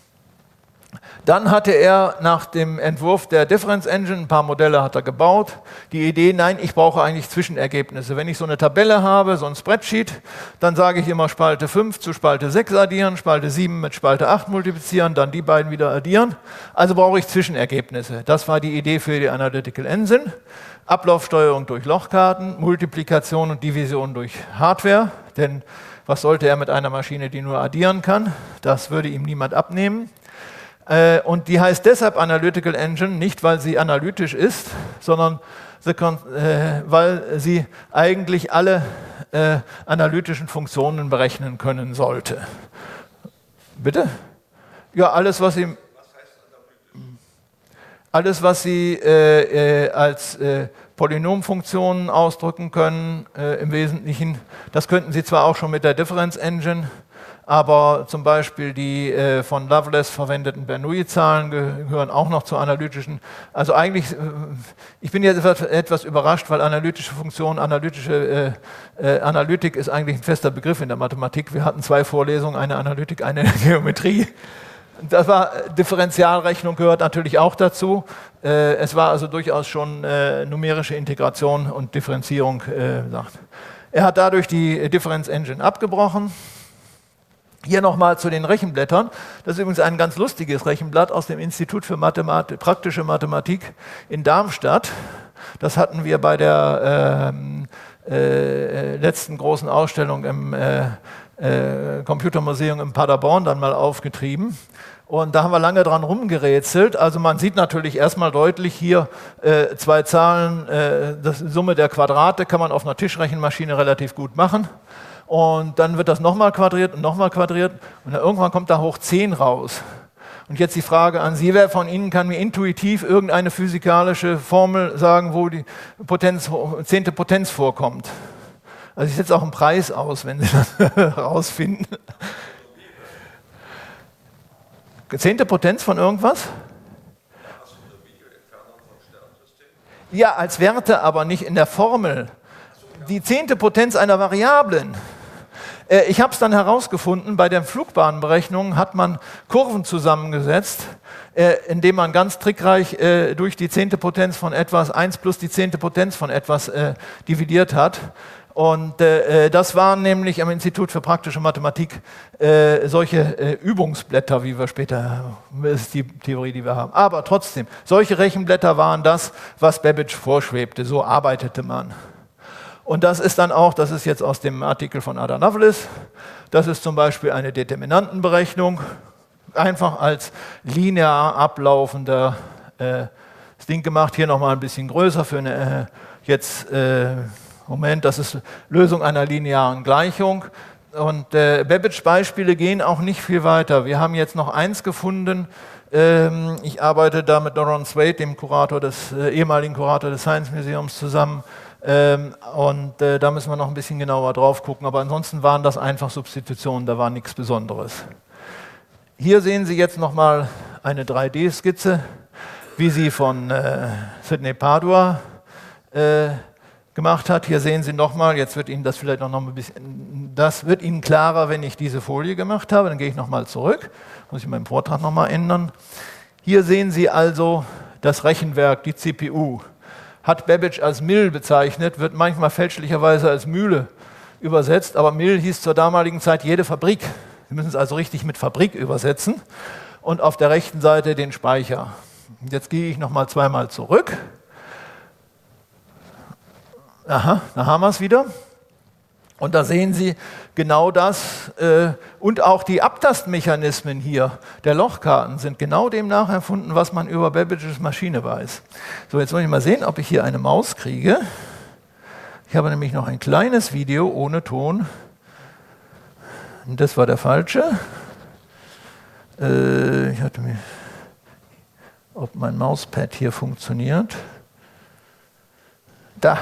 Dann hatte er nach dem Entwurf der Difference Engine, ein paar Modelle hat er gebaut, die Idee, nein, ich brauche eigentlich Zwischenergebnisse. Wenn ich so eine Tabelle habe, so ein Spreadsheet, dann sage ich immer Spalte 5 zu Spalte 6 addieren, Spalte 7 mit Spalte 8 multiplizieren, dann die beiden wieder addieren. Also brauche ich Zwischenergebnisse. Das war die Idee für die Analytical Engine. Ablaufsteuerung durch Lochkarten, Multiplikation und Division durch Hardware. Denn was sollte er mit einer Maschine, die nur addieren kann? Das würde ihm niemand abnehmen. Und die heißt deshalb Analytical Engine, nicht weil sie analytisch ist, sondern weil sie eigentlich alle analytischen Funktionen berechnen können sollte. Bitte? Ja, alles, was sie als Polynomfunktionen ausdrücken können, im Wesentlichen, das könnten Sie zwar auch schon mit der Difference Engine, aber zum Beispiel die von Lovelace verwendeten Bernoulli-Zahlen gehören auch noch zu analytischen. Also eigentlich, ich bin jetzt etwas überrascht, weil analytische Funktionen, Analytik ist eigentlich ein fester Begriff in der Mathematik. Wir hatten 2 Vorlesungen, eine Analytik, eine Geometrie. Das war, Differentialrechnung gehört natürlich auch dazu. Es war also durchaus schon numerische Integration und Differenzierung gesagt. Er hat dadurch die Difference Engine abgebrochen. Hier nochmal zu den Rechenblättern. Das ist übrigens ein ganz lustiges Rechenblatt aus dem Institut für praktische Mathematik in Darmstadt. Das hatten wir bei der letzten großen Ausstellung im Computermuseum in Paderborn dann mal aufgetrieben. Und da haben wir lange dran rumgerätselt. Also man sieht natürlich erstmal deutlich hier 2 Zahlen, das Summe der Quadrate kann man auf einer Tischrechenmaschine relativ gut machen. Und dann wird das nochmal quadriert und dann irgendwann kommt da hoch 10 raus. Und jetzt die Frage an Sie, wer von Ihnen kann mir intuitiv irgendeine physikalische Formel sagen, wo die 10. Potenz vorkommt? Also ich setze auch einen Preis aus, wenn Sie das herausfinden. 10. Potenz von irgendwas? Ja, als Werte, aber nicht in der Formel. Die 10. Potenz einer Variablen. Ich habe es dann herausgefunden, bei der Flugbahnberechnung hat man Kurven zusammengesetzt, indem man ganz trickreich durch die 10. Potenz von etwas 1 plus die 10. Potenz von etwas dividiert hat. Und das waren nämlich am Institut für praktische Mathematik solche Übungsblätter, wie wir später, das ist die Theorie, die wir haben. Aber trotzdem, solche Rechenblätter waren das, was Babbage vorschwebte, so arbeitete man. Und das ist dann auch, das ist jetzt aus dem Artikel von Ada Lovelace, das ist zum Beispiel eine Determinantenberechnung, einfach als linear ablaufender Ding gemacht, hier nochmal ein bisschen größer für eine Moment, das ist Lösung einer linearen Gleichung. Und Babbage-Beispiele gehen auch nicht viel weiter. Wir haben jetzt noch eins gefunden. Ich arbeite da mit Doron Swade, dem ehemaligen Kurator des Science Museums, zusammen. Da müssen wir noch ein bisschen genauer drauf gucken. Aber ansonsten waren das einfach Substitutionen, da war nichts Besonderes. Hier sehen Sie jetzt nochmal eine 3D-Skizze, wie sie von Sidney Padua gemacht hat. Hier sehen Sie nochmal, jetzt wird Ihnen das vielleicht noch ein bisschen, das wird Ihnen klarer, wenn ich diese Folie gemacht habe. Dann gehe ich nochmal zurück, muss ich meinen Vortrag nochmal ändern. Hier sehen Sie also das Rechenwerk, die CPU. Hat Babbage als Mill bezeichnet, wird manchmal fälschlicherweise als Mühle übersetzt, aber Mill hieß zur damaligen Zeit jede Fabrik. Sie müssen es also richtig mit Fabrik übersetzen. Und auf der rechten Seite den Speicher. Jetzt gehe ich nochmal zweimal zurück. Aha, da haben wir es wieder. Und da sehen Sie genau das und auch die Abtastmechanismen hier der Lochkarten sind genau dem nachempfunden, was man über Babbages Maschine weiß. So, jetzt muss ich mal sehen, ob ich hier eine Maus kriege. Ich habe nämlich noch ein kleines Video ohne Ton. Das war der falsche. Ich hatte mir, ob mein Mauspad hier funktioniert. Da.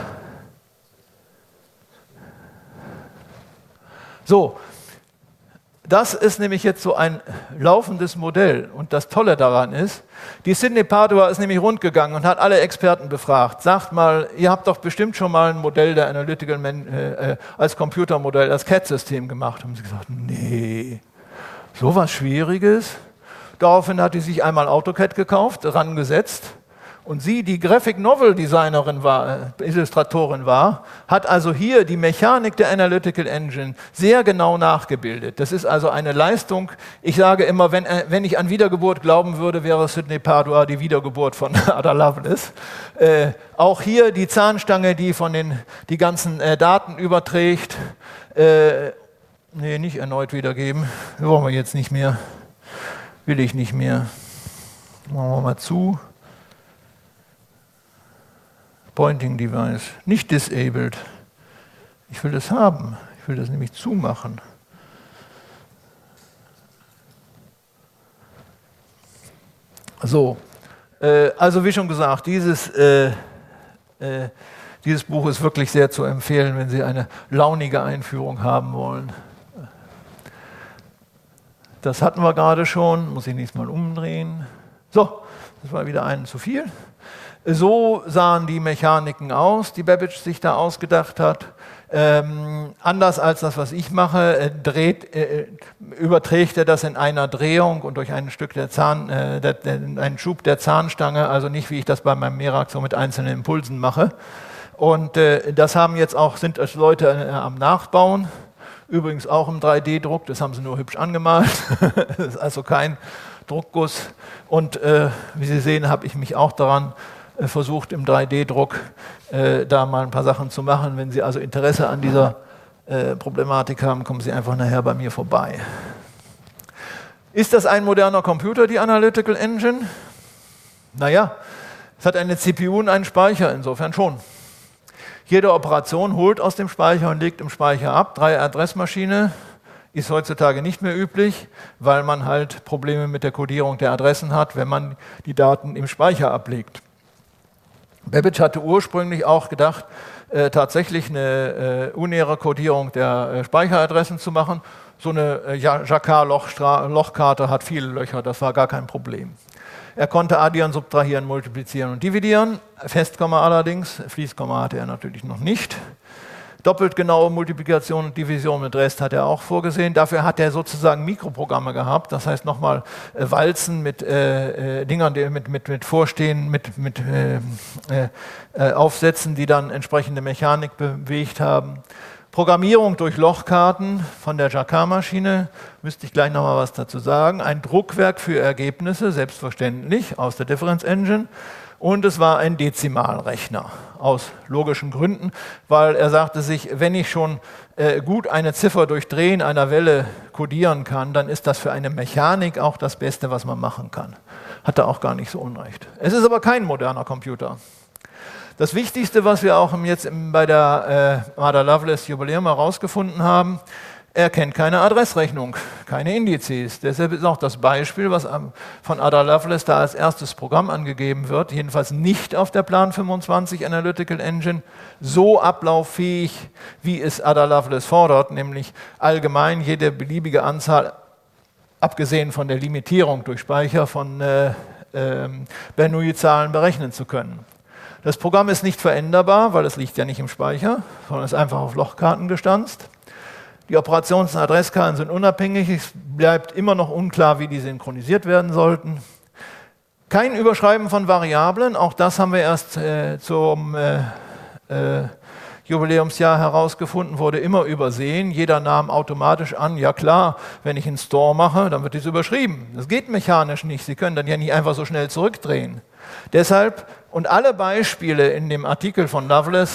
So, das ist nämlich jetzt so ein laufendes Modell. Und das Tolle daran ist, die Sidney Padua ist nämlich rundgegangen und hat alle Experten befragt. Sagt mal, ihr habt doch bestimmt schon mal ein Modell der Analytical als Computermodell, das CAD-System gemacht. Haben sie gesagt, nee, sowas Schwieriges. Daraufhin hat sie sich einmal AutoCAD gekauft, rangesetzt. Und sie, die Graphic Novel Designerin war, Illustratorin war, hat also hier die Mechanik der Analytical Engine sehr genau nachgebildet. Das ist also eine Leistung. Ich sage immer, wenn ich an Wiedergeburt glauben würde, wäre Sidney Padua die Wiedergeburt von Ada Lovelace. Auch hier die Zahnstange, die die ganzen Daten überträgt. Nee, nicht erneut wiedergeben. Das wollen wir jetzt nicht mehr. Will ich nicht mehr. Machen wir mal zu. Pointing Device, nicht disabled. Ich will das haben. Ich will das nämlich zumachen. So, also wie schon gesagt, dieses Buch ist wirklich sehr zu empfehlen, wenn Sie eine launige Einführung haben wollen. Das hatten wir gerade schon, muss ich nächstes Mal umdrehen. So, das war wieder einen zu viel. So sahen die Mechaniken aus, die Babbage sich da ausgedacht hat. Anders als das, was ich mache, überträgt er das in einer Drehung und durch einen Schub der Zahnstange, also nicht, wie ich das bei meinem Merak so mit einzelnen Impulsen mache. Und das sind Leute am Nachbauen, übrigens auch im 3D-Druck, das haben sie nur hübsch angemalt, das ist also kein Druckguss. Und wie Sie sehen, habe ich mich auch daran versucht, im 3D-Druck da mal ein paar Sachen zu machen. Wenn Sie also Interesse an dieser Problematik haben, kommen Sie einfach nachher bei mir vorbei. Ist das ein moderner Computer, die Analytical Engine? Naja, es hat eine CPU und einen Speicher, insofern schon. Jede Operation holt aus dem Speicher und legt im Speicher ab. 3-Adressmaschine ist heutzutage nicht mehr üblich, weil man halt Probleme mit der Codierung der Adressen hat, wenn man die Daten im Speicher ablegt. Babbage hatte ursprünglich auch gedacht, tatsächlich eine unäre Codierung der Speicheradressen zu machen. So eine Jacquard-Lochkarte hat viele Löcher, das war gar kein Problem. Er konnte addieren, subtrahieren, multiplizieren und dividieren. Festkomma allerdings, Fließkomma hatte er natürlich noch nicht. Doppelt genaue Multiplikation und Division mit Rest hat er auch vorgesehen. Dafür hat er sozusagen Mikroprogramme gehabt, das heißt nochmal Walzen mit Dingern, die mit Vorstehen, mit Aufsätzen, die dann entsprechende Mechanik bewegt haben. Programmierung durch Lochkarten von der Jacquard-Maschine, müsste ich gleich nochmal was dazu sagen. Ein Druckwerk für Ergebnisse, selbstverständlich, aus der Difference Engine. Und es war ein Dezimalrechner, aus logischen Gründen, weil er sagte sich, wenn ich schon gut eine Ziffer durch Drehen einer Welle kodieren kann, dann ist das für eine Mechanik auch das Beste, was man machen kann. Hat er auch gar nicht so unrecht. Es ist aber kein moderner Computer. Das Wichtigste, was wir auch jetzt bei der Ada-Lovelace Jubiläum herausgefunden haben, er kennt keine Adressrechnung, keine Indizes. Deshalb ist auch das Beispiel, was von Ada Lovelace da als erstes Programm angegeben wird, jedenfalls nicht auf der Plan 25 Analytical Engine, so ablauffähig, wie es Ada Lovelace fordert, nämlich allgemein jede beliebige Anzahl, abgesehen von der Limitierung durch Speicher von Bernoulli-Zahlen berechnen zu können. Das Programm ist nicht veränderbar, weil es liegt ja nicht im Speicher, sondern ist einfach auf Lochkarten gestanzt. Die Operations- und Adresskarten sind unabhängig, es bleibt immer noch unklar, wie die synchronisiert werden sollten. Kein Überschreiben von Variablen, auch das haben wir erst zum Jubiläumsjahr herausgefunden, wurde immer übersehen. Jeder nahm automatisch an, ja klar, wenn ich einen Store mache, dann wird dies überschrieben. Das geht mechanisch nicht, Sie können dann ja nicht einfach so schnell zurückdrehen. Deshalb, und alle Beispiele in dem Artikel von Lovelace,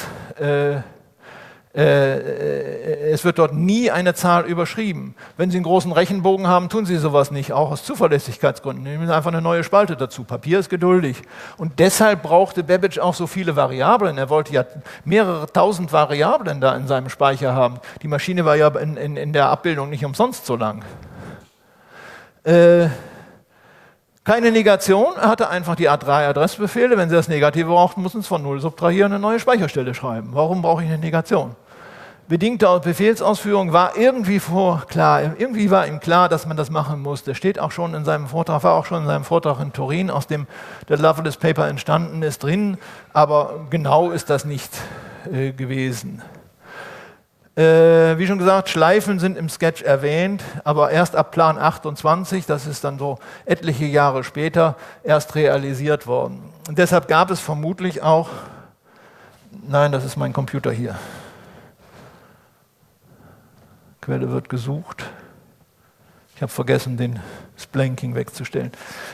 es wird dort nie eine Zahl überschrieben. Wenn Sie einen großen Rechenbogen haben, tun Sie sowas nicht, auch aus Zuverlässigkeitsgründen. Nehmen Sie einfach eine neue Spalte dazu. Papier ist geduldig. Und deshalb brauchte Babbage auch so viele Variablen. Er wollte ja mehrere tausend Variablen da in seinem Speicher haben. Die Maschine war ja in der Abbildung nicht umsonst so lang. Keine Negation, er hatte einfach die A3 Adressbefehle. Wenn Sie das Negative brauchten, mussten Sie es von 0 subtrahieren, eine neue Speicherstelle schreiben. Warum brauche ich eine Negation? Bedingte Befehlsausführung war irgendwie klar. Irgendwie war ihm klar, dass man das machen muss. Das steht auch schon in seinem Vortrag, war auch schon in seinem Vortrag in Turin, aus dem der Lovelace Paper entstanden ist, drin. Aber genau ist das nicht gewesen. Wie schon gesagt, Schleifen sind im Sketch erwähnt, aber erst ab Plan 28, das ist dann so etliche Jahre später, erst realisiert worden. Und deshalb gab es vermutlich auch, nein, das ist mein Computer hier. Quelle wird gesucht. Ich habe vergessen, das Blanking wegzustellen.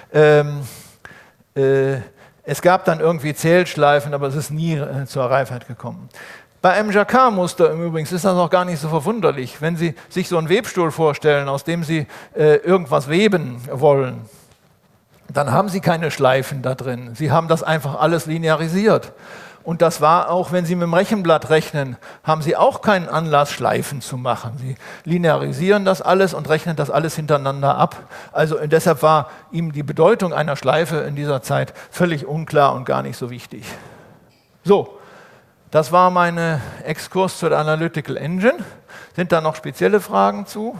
Es gab dann irgendwie Zählschleifen, aber es ist nie zur Reifheit gekommen. Bei einem Jacquard-Muster im Übrigen ist das noch gar nicht so verwunderlich. Wenn Sie sich so einen Webstuhl vorstellen, aus dem Sie irgendwas weben wollen, dann haben Sie keine Schleifen da drin. Sie haben das einfach alles linearisiert. Und das war auch, wenn Sie mit dem Rechenblatt rechnen, haben Sie auch keinen Anlass, Schleifen zu machen. Sie linearisieren das alles und rechnen das alles hintereinander ab. Also deshalb war ihm die Bedeutung einer Schleife in dieser Zeit völlig unklar und gar nicht so wichtig. So, das war mein Exkurs zur Analytical Engine. Sind da noch spezielle Fragen zu?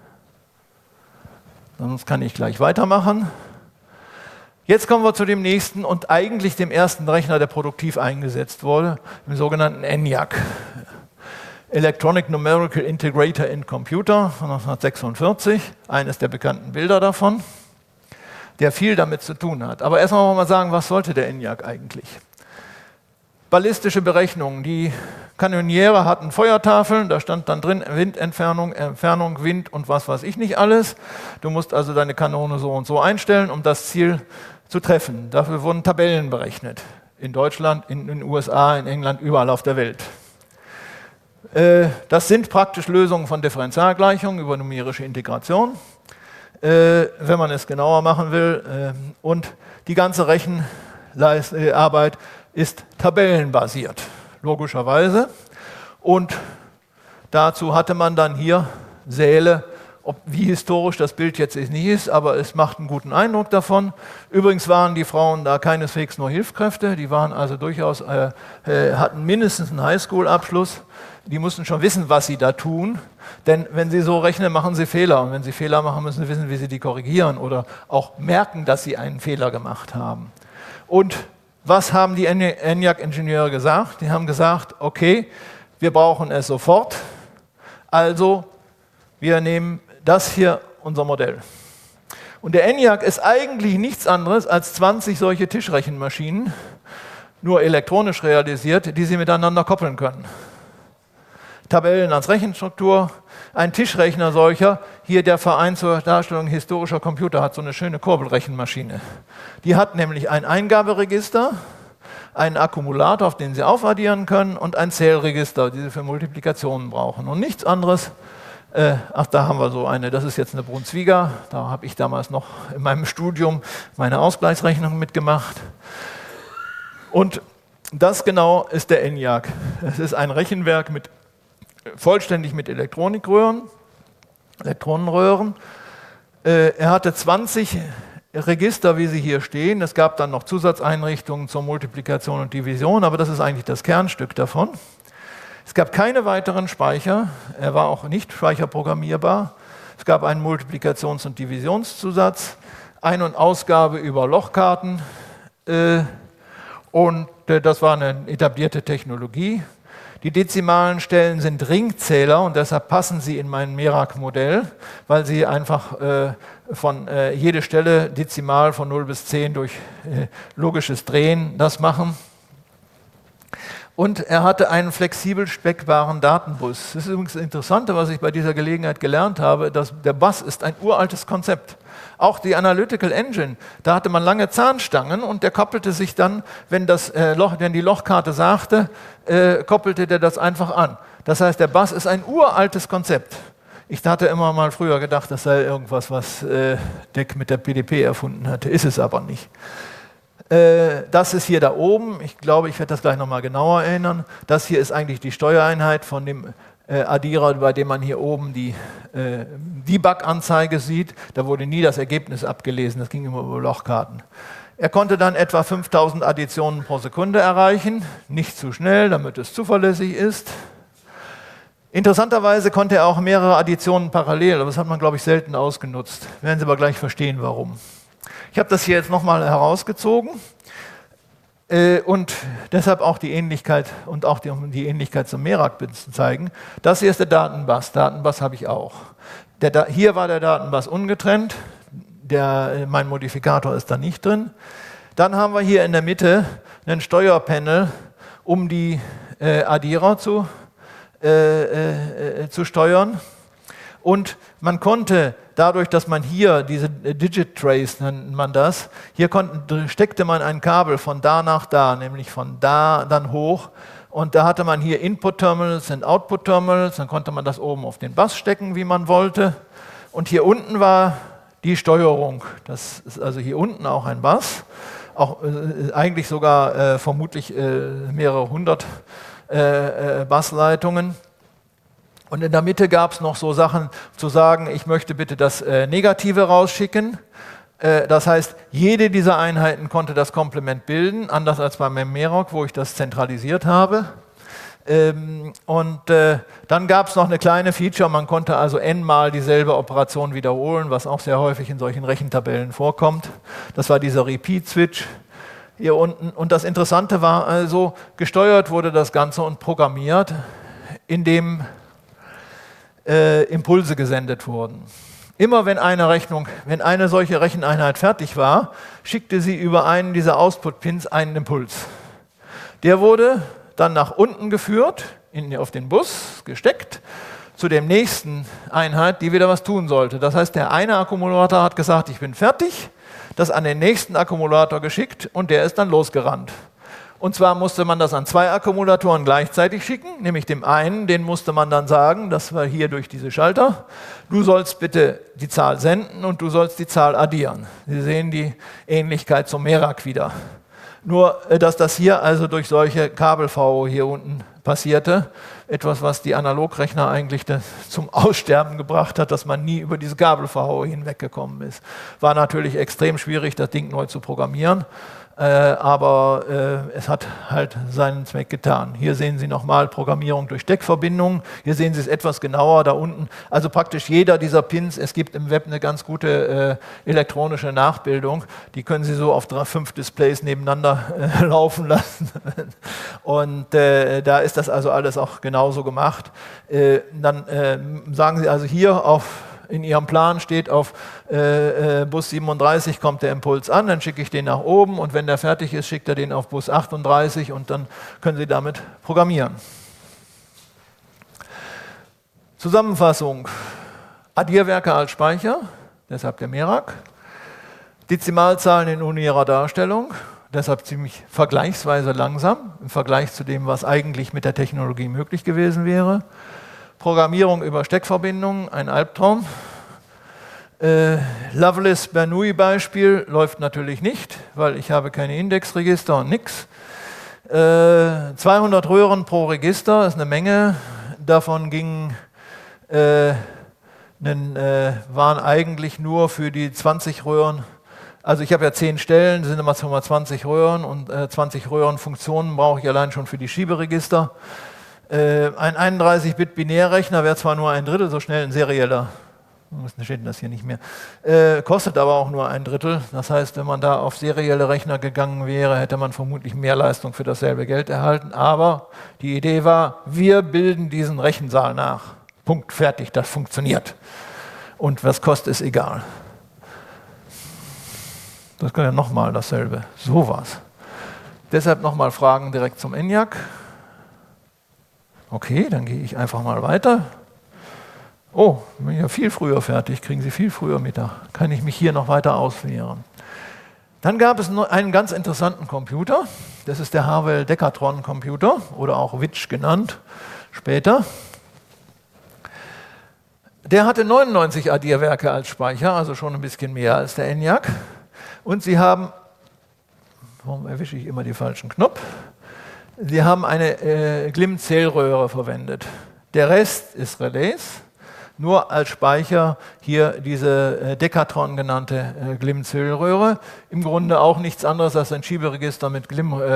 Sonst kann ich gleich weitermachen. Jetzt kommen wir zu dem nächsten und eigentlich dem ersten Rechner, der produktiv eingesetzt wurde, dem sogenannten ENIAC. Electronic Numerical Integrator in Computer von 1946, eines der bekannten Bilder davon, der viel damit zu tun hat. Aber erstmal wollen wir mal sagen, was sollte der ENIAC eigentlich? Ballistische Berechnungen. Die Kanoniere hatten Feuertafeln, da stand dann drin Windentfernung, Entfernung, Wind und was weiß ich nicht alles. Du musst also deine Kanone so und so einstellen, um das Ziel zu treffen. Dafür wurden Tabellen berechnet. In Deutschland, in den USA, in England, überall auf der Welt. Das sind praktisch Lösungen von Differentialgleichungen über numerische Integration, wenn man es genauer machen will. Und die ganze Rechenarbeit ist tabellenbasiert, logischerweise. Und dazu hatte man dann hier Säle Wie historisch das Bild jetzt nicht ist, aber es macht einen guten Eindruck davon. Übrigens waren die Frauen da keineswegs nur Hilfskräfte, die waren also durchaus, hatten mindestens einen Highschool-Abschluss. Die mussten schon wissen, was sie da tun, denn wenn sie so rechnen, machen sie Fehler. Und wenn sie Fehler machen, müssen sie wissen, wie sie die korrigieren oder auch merken, dass sie einen Fehler gemacht haben. Und was haben die ENIAC-Ingenieure gesagt? Die haben gesagt, okay, wir brauchen es sofort, also wir nehmen das hier, unser Modell. Und der ENIAC ist eigentlich nichts anderes als 20 solche Tischrechenmaschinen, nur elektronisch realisiert, die Sie miteinander koppeln können. Tabellen als Rechenstruktur, ein Tischrechner solcher, hier der Verein zur Darstellung historischer Computer hat so eine schöne Kurbelrechenmaschine. Die hat nämlich ein Eingaberegister, einen Akkumulator, auf den Sie aufaddieren können, und ein Zählregister, die Sie für Multiplikationen brauchen. Und nichts anderes. Da haben wir so eine, das ist jetzt eine Brunswiga, da habe ich damals noch in meinem Studium meine Ausgleichsrechnung mitgemacht. Und das genau ist der ENIAC. Es ist ein Rechenwerk vollständig mit Elektronenröhren. Er hatte 20 Register, wie sie hier stehen. Es gab dann noch Zusatzeinrichtungen zur Multiplikation und Division, aber das ist eigentlich das Kernstück davon. Es gab keine weiteren Speicher, er war auch nicht speicherprogrammierbar. Es gab einen Multiplikations- und Divisionszusatz, Ein- und Ausgabe über Lochkarten und das war eine etablierte Technologie. Die dezimalen Stellen sind Ringzähler und deshalb passen sie in mein Merak-Modell, weil sie einfach von jede Stelle dezimal von 0 bis 10 durch logisches Drehen das machen. Und er hatte einen flexibel speckbaren Datenbus. Das ist übrigens das Interessante, was ich bei dieser Gelegenheit gelernt habe, dass der Bus ist ein uraltes Konzept. Auch die Analytical Engine, da hatte man lange Zahnstangen und der koppelte sich dann, wenn die Lochkarte sagte, koppelte der das einfach an. Das heißt, der Bus ist ein uraltes Konzept. Ich hatte immer mal früher gedacht, das sei irgendwas, was DEC mit der PDP erfunden hatte. Ist es aber nicht. Das ist hier da oben, ich glaube, ich werde das gleich nochmal genauer erinnern. Das hier ist eigentlich die Steuereinheit von dem Addierer, bei dem man hier oben die Debug-Anzeige sieht. Da wurde nie das Ergebnis abgelesen, das ging immer über Lochkarten. Er konnte dann etwa 5000 Additionen pro Sekunde erreichen, nicht zu schnell, damit es zuverlässig ist. Interessanterweise konnte er auch mehrere Additionen parallel, aber das hat man, glaube ich, selten ausgenutzt. Werden Sie aber gleich verstehen, warum. Ich habe das hier jetzt nochmal herausgezogen und deshalb auch die Ähnlichkeit und auch die Ähnlichkeit zum Merak zu zeigen. Das hier ist der Datenbus. Datenbus habe ich auch. Hier war der Datenbus ungetrennt. Mein Modifikator ist da nicht drin. Dann haben wir hier in der Mitte ein Steuerpanel, um die Addierer zu steuern. Und man konnte dadurch, dass man hier diese Digit Trays nennt man das, hier steckte man ein Kabel von da nach da, nämlich von da dann hoch. Und da hatte man hier Input-Terminals und Output-Terminals, dann konnte man das oben auf den Bus stecken, wie man wollte. Und hier unten war die Steuerung. Das ist also hier unten auch ein Bus, auch eigentlich sogar vermutlich mehrere hundert Busleitungen. Und in der Mitte gab es noch so Sachen, zu sagen, ich möchte bitte das Negative rausschicken. Das heißt, jede dieser Einheiten konnte das Komplement bilden, anders als bei Merak, wo ich das zentralisiert habe. Dann gab es noch eine kleine Feature, man konnte also n-mal dieselbe Operation wiederholen, was auch sehr häufig in solchen Rechentabellen vorkommt. Das war dieser Repeat-Switch hier unten. Und das Interessante war also, gesteuert wurde das Ganze und programmiert, indem Impulse gesendet wurden. Immer wenn eine solche Recheneinheit fertig war, schickte sie über einen dieser Output-Pins einen Impuls. Der wurde dann nach unten geführt, auf den Bus gesteckt, zu der nächsten Einheit, die wieder was tun sollte. Das heißt, der eine Akkumulator hat gesagt, ich bin fertig, das an den nächsten Akkumulator geschickt und der ist dann losgerannt. Und zwar musste man das an 2 Akkumulatoren gleichzeitig schicken, nämlich dem einen, den musste man dann sagen, das war hier durch diese Schalter, du sollst bitte die Zahl senden und du sollst die Zahl addieren. Sie sehen die Ähnlichkeit zum Merak wieder. Nur, dass das hier also durch solche Kabel-VO hier unten passierte, etwas, was die Analogrechner eigentlich zum Aussterben gebracht hat, dass man nie über diese Kabel-VO hinweggekommen ist. War natürlich extrem schwierig, das Ding neu zu programmieren. Aber es hat halt seinen Zweck getan. Hier sehen Sie nochmal Programmierung durch Steckverbindungen. Hier sehen Sie es etwas genauer da unten. Also praktisch jeder dieser Pins, es gibt im Web eine ganz gute elektronische Nachbildung. Die können Sie so auf 5 Displays nebeneinander laufen lassen. Und da ist das also alles auch genauso gemacht. Dann sagen Sie also hier in Ihrem Plan steht, auf Bus 37 kommt der Impuls an, dann schicke ich den nach oben und wenn der fertig ist, schickt er den auf Bus 38 und dann können Sie damit programmieren. Zusammenfassung: Addierwerke als Speicher, deshalb der Merak. Dezimalzahlen in unärer Darstellung, deshalb ziemlich vergleichsweise langsam im Vergleich zu dem, was eigentlich mit der Technologie möglich gewesen wäre. Programmierung über Steckverbindungen, ein Albtraum. Loveless-Bernoulli-Beispiel läuft natürlich nicht, weil ich habe keine Indexregister und nichts. 200 Röhren pro Register ist eine Menge. Davon waren eigentlich nur für die 20 Röhren, also ich habe ja 10 Stellen, sind immer 20 Röhren und 20 Röhrenfunktionen brauche ich allein schon für die Schieberegister. Ein 31-Bit-Binärrechner wäre zwar nur ein Drittel so schnell ein serieller, steht das hier nicht mehr, kostet aber auch nur ein Drittel. Das heißt, wenn man da auf serielle Rechner gegangen wäre, hätte man vermutlich mehr Leistung für dasselbe Geld erhalten. Aber die Idee war, wir bilden diesen Rechensaal nach. Punkt, fertig, das funktioniert. Und was kostet, ist egal. Das kann ja nochmal dasselbe. Sowas. Deshalb nochmal Fragen direkt zum ENIAC. Okay, dann gehe ich einfach mal weiter. Oh, bin ja viel früher fertig, kriegen Sie viel früher Mittag. Kann ich mich hier noch weiter auswehren. Dann gab es noch einen ganz interessanten Computer. Das ist der Harwell Decatron Computer oder auch Witch genannt, später. Der hatte 99 Addierwerke als Speicher, also schon ein bisschen mehr als der ENIAC. Und Sie haben, warum erwische ich immer die falschen Knopf? Sie haben eine Glimm-Zählröhre verwendet. Der Rest ist Relais, nur als Speicher hier diese Decatron genannte Glimm-Zählröhre. Im Grunde auch nichts anderes als ein Schieberegister mit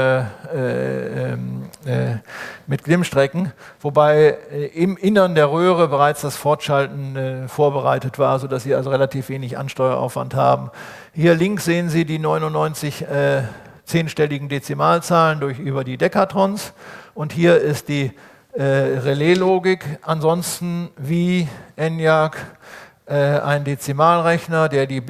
Glimmstrecken, wobei im Innern der Röhre bereits das Fortschalten vorbereitet war, sodass Sie also relativ wenig Ansteueraufwand haben. Hier links sehen Sie die 99 10-stelligen Dezimalzahlen über die Decatrons und hier ist die Relaislogik. Ansonsten wie ENIAC ein Dezimalrechner, der die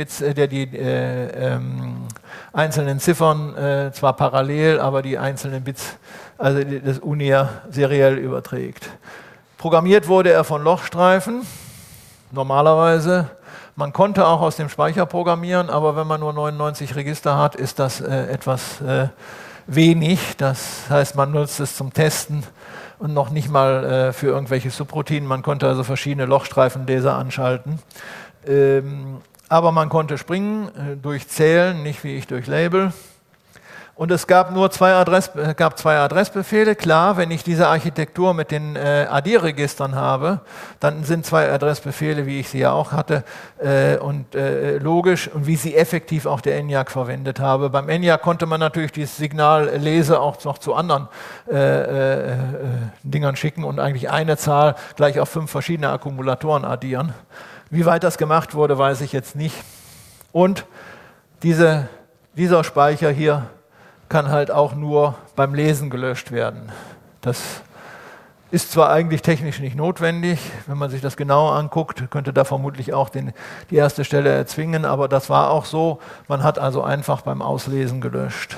einzelnen Ziffern zwar parallel, aber die einzelnen Bits, also das Unär seriell überträgt. Programmiert wurde er von Lochstreifen, normalerweise. Man konnte auch aus dem Speicher programmieren, aber wenn man nur 99 Register hat, ist das etwas wenig. Das heißt, man nutzt es zum Testen und noch nicht mal für irgendwelche Subroutinen. Man konnte also verschiedene Lochstreifenleser anschalten. Aber man konnte springen durch Zählen, nicht wie ich durch Label. Und es gab nur zwei Adressbefehle. Klar, wenn ich diese Architektur mit den Addierregistern habe, dann sind 2 Adressbefehle, wie ich sie ja auch hatte, und logisch, und wie sie effektiv auch der ENIAC verwendet habe. Beim ENIAC konnte man natürlich dieses Signal lese auch noch zu anderen Dingern schicken und eigentlich eine Zahl gleich auf 5 verschiedene Akkumulatoren addieren. Wie weit das gemacht wurde, weiß ich jetzt nicht. Und dieser Speicher hier kann halt auch nur beim Lesen gelöscht werden. Das ist zwar eigentlich technisch nicht notwendig, wenn man sich das genauer anguckt, könnte da vermutlich auch die erste Stelle erzwingen, aber das war auch so. Man hat also einfach beim Auslesen gelöscht.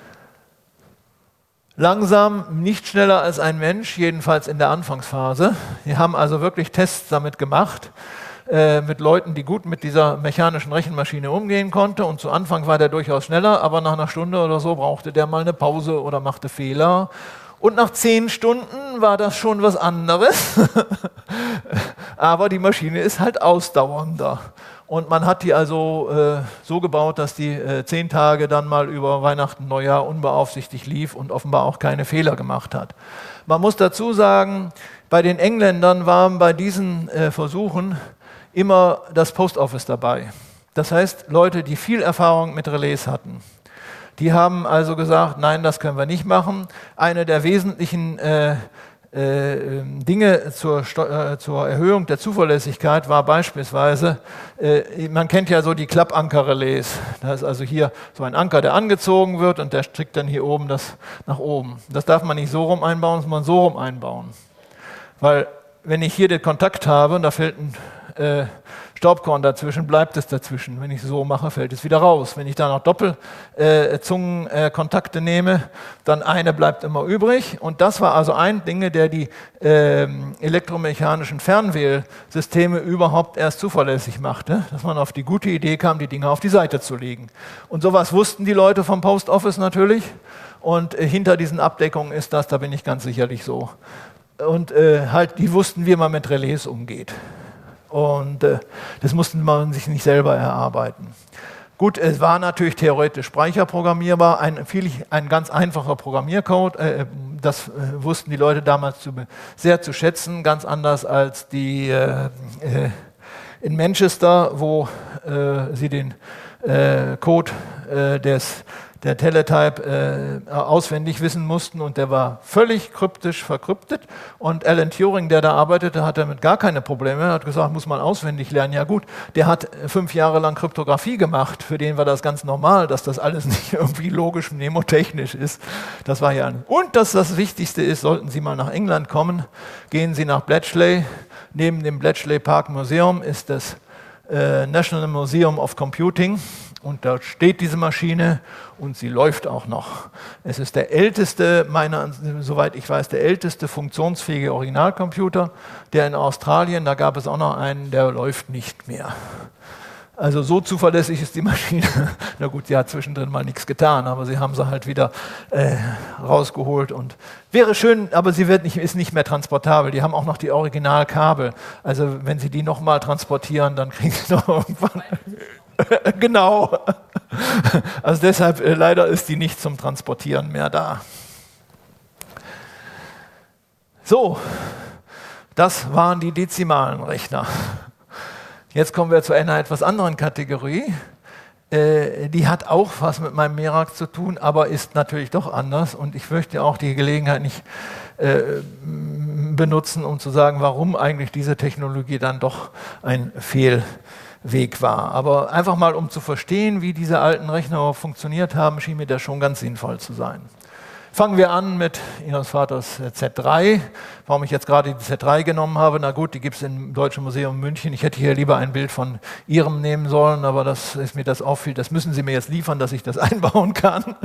Langsam, nicht schneller als ein Mensch, jedenfalls in der Anfangsphase. Wir haben also wirklich Tests damit gemacht, mit Leuten, die gut mit dieser mechanischen Rechenmaschine umgehen konnten. Und zu Anfang war der durchaus schneller, aber nach einer Stunde oder so brauchte der mal eine Pause oder machte Fehler. Und nach 10 Stunden war das schon was anderes. Aber die Maschine ist halt ausdauernder. Und man hat die also so gebaut, dass die 10 Tage dann mal über Weihnachten, Neujahr unbeaufsichtigt lief und offenbar auch keine Fehler gemacht hat. Man muss dazu sagen, bei den Engländern waren bei diesen Versuchen immer das Post Office dabei. Das heißt, Leute, die viel Erfahrung mit Relais hatten. Die haben also gesagt, nein, das können wir nicht machen. Eine der wesentlichen Dinge zur Erhöhung der Zuverlässigkeit war beispielsweise, man kennt ja so die Klappanker-Relais. Da ist also hier so ein Anker, der angezogen wird und der strickt dann hier oben das nach oben. Das darf man nicht so rum einbauen, das muss man so rum einbauen. Weil wenn ich hier den Kontakt habe und da fällt ein Staubkorn dazwischen, bleibt es dazwischen. Wenn ich es so mache, fällt es wieder raus. Wenn ich da noch Doppelzungenkontakte nehme, dann eine bleibt immer übrig. Und das war also ein Ding, der die elektromechanischen Fernwählsysteme überhaupt erst zuverlässig machte, dass man auf die gute Idee kam, die Dinger auf die Seite zu legen. Und sowas wussten die Leute vom Post Office natürlich. Und hinter diesen Abdeckungen ist das, da bin ich ganz sicherlich so. Und halt, die wussten, wie man mit Relais umgeht. Und das musste man sich nicht selber erarbeiten. Gut, es war natürlich theoretisch speicherprogrammierbar, ein ganz einfacher Programmiercode. Das wussten die Leute damals sehr zu schätzen, ganz anders als die in Manchester, wo sie den Code der Teletype auswendig wissen mussten und der war völlig kryptisch verkryptet und Alan Turing, der da arbeitete, hat damit gar keine Probleme, hat gesagt, muss man auswendig lernen. Ja gut, der hat 5 Jahre lang Kryptographie gemacht, für den war das ganz normal, dass das alles nicht irgendwie logisch mnemotechnisch ist. Das war ja und das Wichtigste ist, sollten Sie mal nach England kommen, gehen Sie nach Bletchley. Neben dem Bletchley Park Museum ist das National Museum of Computing. Und da steht diese Maschine und sie läuft auch noch. Es ist der älteste, soweit ich weiß, der älteste funktionsfähige Originalcomputer, der in Australien, da gab es auch noch einen, der läuft nicht mehr. Also so zuverlässig ist die Maschine. Na gut, sie hat zwischendrin mal nichts getan, aber sie haben sie halt wieder rausgeholt und wäre schön, aber sie ist nicht mehr transportabel. Die haben auch noch die Originalkabel. Also wenn sie die nochmal transportieren, dann kriegen sie noch irgendwann... Genau. Also deshalb, leider ist die nicht zum Transportieren mehr da. So, das waren die dezimalen Rechner. Jetzt kommen wir zu einer etwas anderen Kategorie. Die hat auch was mit meinem Merak zu tun, aber ist natürlich doch anders. Und ich möchte auch die Gelegenheit nicht benutzen, um zu sagen, warum eigentlich diese Technologie dann doch ein Fehlweg war. Aber einfach mal, um zu verstehen, wie diese alten Rechner funktioniert haben, schien mir das schon ganz sinnvoll zu sein. Fangen wir an mit Ihres Vaters Z3. Warum ich jetzt gerade die Z3 genommen habe, na gut, die gibt es im Deutschen Museum München. Ich hätte hier lieber ein Bild von Ihrem nehmen sollen, aber das ist mir das auffiel. Das müssen Sie mir jetzt liefern, dass ich das einbauen kann.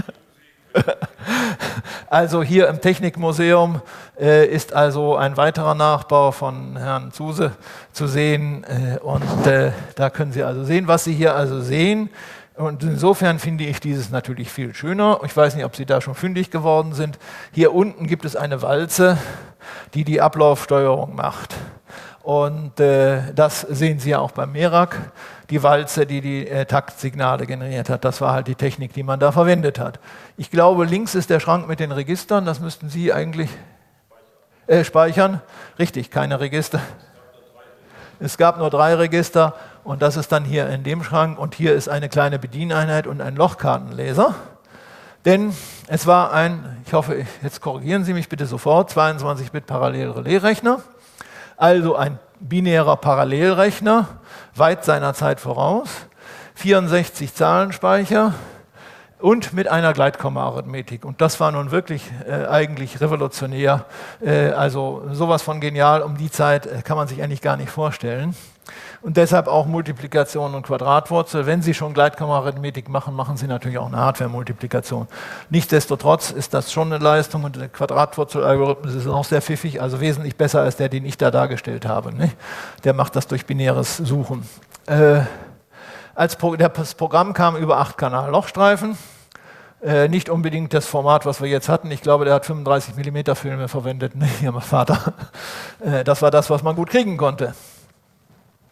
Also hier im Technikmuseum ist also ein weiterer Nachbau von Herrn Zuse zu sehen. Und da können Sie also sehen, was Sie hier also sehen. Und insofern finde ich dieses natürlich viel schöner. Ich weiß nicht, ob Sie da schon fündig geworden sind. Hier unten gibt es eine Walze, die die Ablaufsteuerung macht. Und das sehen Sie ja auch beim Merak. Die Walze, die die Taktsignale generiert hat, das war halt die Technik, die man da verwendet hat. Ich glaube, links ist der Schrank mit den Registern. Das müssten Sie eigentlich speichern. Richtig, keine Register. Es gab nur 3 Register und das ist dann hier in dem Schrank und hier ist eine kleine Bedieneinheit und ein Lochkartenleser. Denn es war ich hoffe, jetzt korrigieren Sie mich bitte sofort, 22-Bit Parallel-Relais-Rechner, also ein binärer Parallelrechner, weit seiner Zeit voraus, 64 Zahlenspeicher und mit einer Gleitkomma-Arithmetik. Und das war nun wirklich eigentlich revolutionär. Also sowas von genial, um die Zeit kann man sich eigentlich gar nicht vorstellen. Und deshalb auch Multiplikation und Quadratwurzel. Wenn Sie schon Gleitkomma-Arithmetik machen, machen Sie natürlich auch eine Hardware-Multiplikation. Nichtsdestotrotz ist das schon eine Leistung und der Quadratwurzel-Algorithmus ist auch sehr pfiffig, also wesentlich besser als der, den ich da dargestellt habe. Ne? Der macht das durch binäres Suchen. Das Programm kam über 8-Kanal-Lochstreifen. Nicht unbedingt das Format, was wir jetzt hatten. Ich glaube, der hat 35 mm Filme verwendet, ne? Hier mein Vater. Das war das, was man gut kriegen konnte.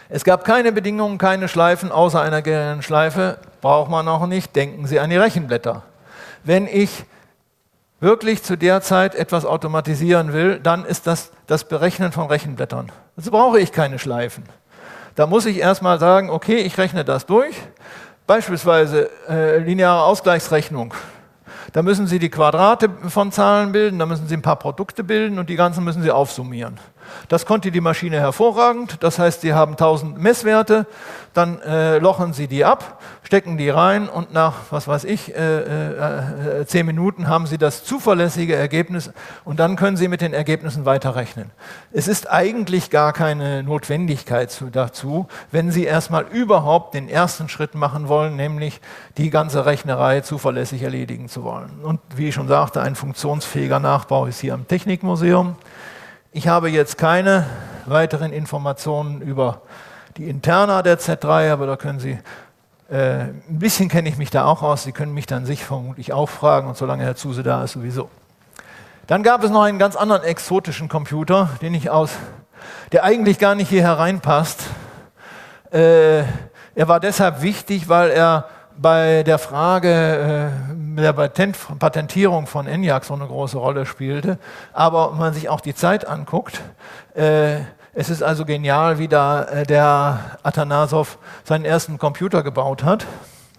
Es gab keine Bedingungen, keine Schleifen, außer einer geringen Schleife, braucht man auch nicht, denken Sie an die Rechenblätter. Wenn ich wirklich zu der Zeit etwas automatisieren will, dann ist das Berechnen von Rechenblättern. Also brauche ich keine Schleifen. Da muss ich erstmal sagen, okay, ich rechne das durch. Beispielsweise lineare Ausgleichsrechnung. Da müssen Sie die Quadrate von Zahlen bilden, da müssen Sie ein paar Produkte bilden und die ganzen müssen Sie aufsummieren. Das konnte die Maschine hervorragend, das heißt, Sie haben 1000 Messwerte, dann lochen Sie die ab, stecken die rein und nach, was weiß ich, 10 Minuten haben Sie das zuverlässige Ergebnis und dann können Sie mit den Ergebnissen weiterrechnen. Es ist eigentlich gar keine Notwendigkeit dazu, wenn Sie erstmal überhaupt den ersten Schritt machen wollen, nämlich die ganze Rechnerei zuverlässig erledigen zu wollen. Und wie ich schon sagte, ein funktionsfähiger Nachbau ist hier am Technikmuseum. Ich habe jetzt keine weiteren Informationen über die Interna der Z3, aber da können Sie, ein bisschen kenne ich mich da auch aus, Sie können mich dann sich vermutlich auch fragen und solange Herr Zuse da ist, sowieso. Dann gab es noch einen ganz anderen exotischen Computer, der eigentlich gar nicht hier hereinpasst. Er war deshalb wichtig, weil er bei der Frage der Patentierung von ENIAC so eine große Rolle spielte. Aber wenn man sich auch die Zeit anguckt, es ist also genial, wie da der Atanasoff seinen ersten Computer gebaut hat.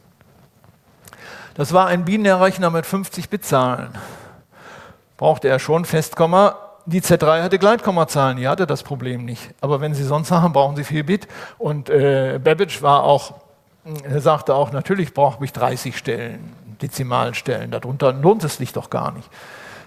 Das war ein Binärrechner mit 50-Bit-Zahlen. Brauchte er schon Festkomma. Die Z3 hatte Gleitkommazahlen, die hatte das Problem nicht. Aber wenn Sie sonst haben, brauchen Sie viel Bit. Und Babbage sagte auch, natürlich brauche ich 30 Stellen, Dezimalstellen, darunter lohnt es sich doch gar nicht.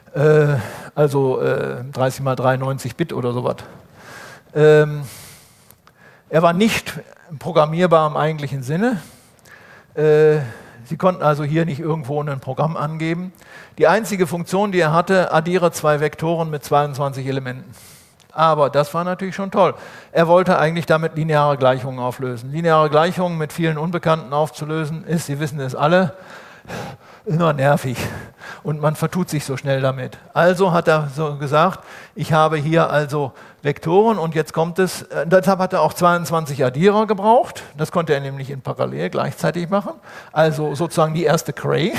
30 mal 93 Bit oder sowas. Er war nicht programmierbar im eigentlichen Sinne. Sie konnten also hier nicht irgendwo ein Programm angeben. Die einzige Funktion, die er hatte, addiere 2 Vektoren mit 22 Elementen. Aber das war natürlich schon toll. Er wollte eigentlich damit lineare Gleichungen auflösen. Lineare Gleichungen mit vielen Unbekannten aufzulösen ist, Sie wissen es alle, immer nervig. Und man vertut sich so schnell damit. Also hat er so gesagt, ich habe hier also Vektoren und jetzt kommt es, deshalb hat er auch 22 Addierer gebraucht. Das konnte er nämlich in Parallel gleichzeitig machen. Also sozusagen die erste Cray.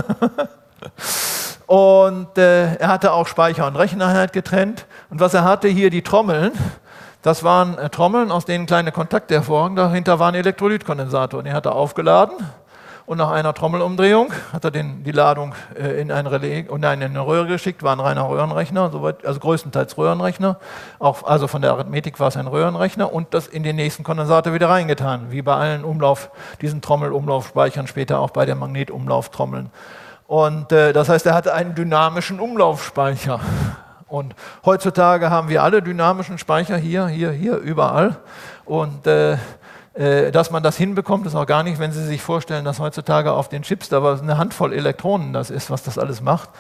Und er hatte auch Speicher und Recheneinheit getrennt. Und was er hatte hier, die Trommeln, das waren Trommeln, aus denen kleine Kontakte hervorragen. Dahinter war ein Elektrolytkondensator. Den hat er aufgeladen und nach einer Trommelumdrehung hat er die Ladung in ein Relais und in eine Röhre geschickt. War ein reiner Röhrenrechner, also größtenteils Röhrenrechner. Also von der Arithmetik war es ein Röhrenrechner und das in den nächsten Kondensator wieder reingetan, wie bei allen diesen Trommelumlaufspeichern, später auch bei den Magnetumlauftrommeln. Und das heißt, er hatte einen dynamischen Umlaufspeicher. Und heutzutage haben wir alle dynamischen Speicher hier, überall. Und dass man das hinbekommt, ist auch gar nicht, wenn Sie sich vorstellen, dass heutzutage auf den Chips da eine Handvoll Elektronen das ist, was das alles macht.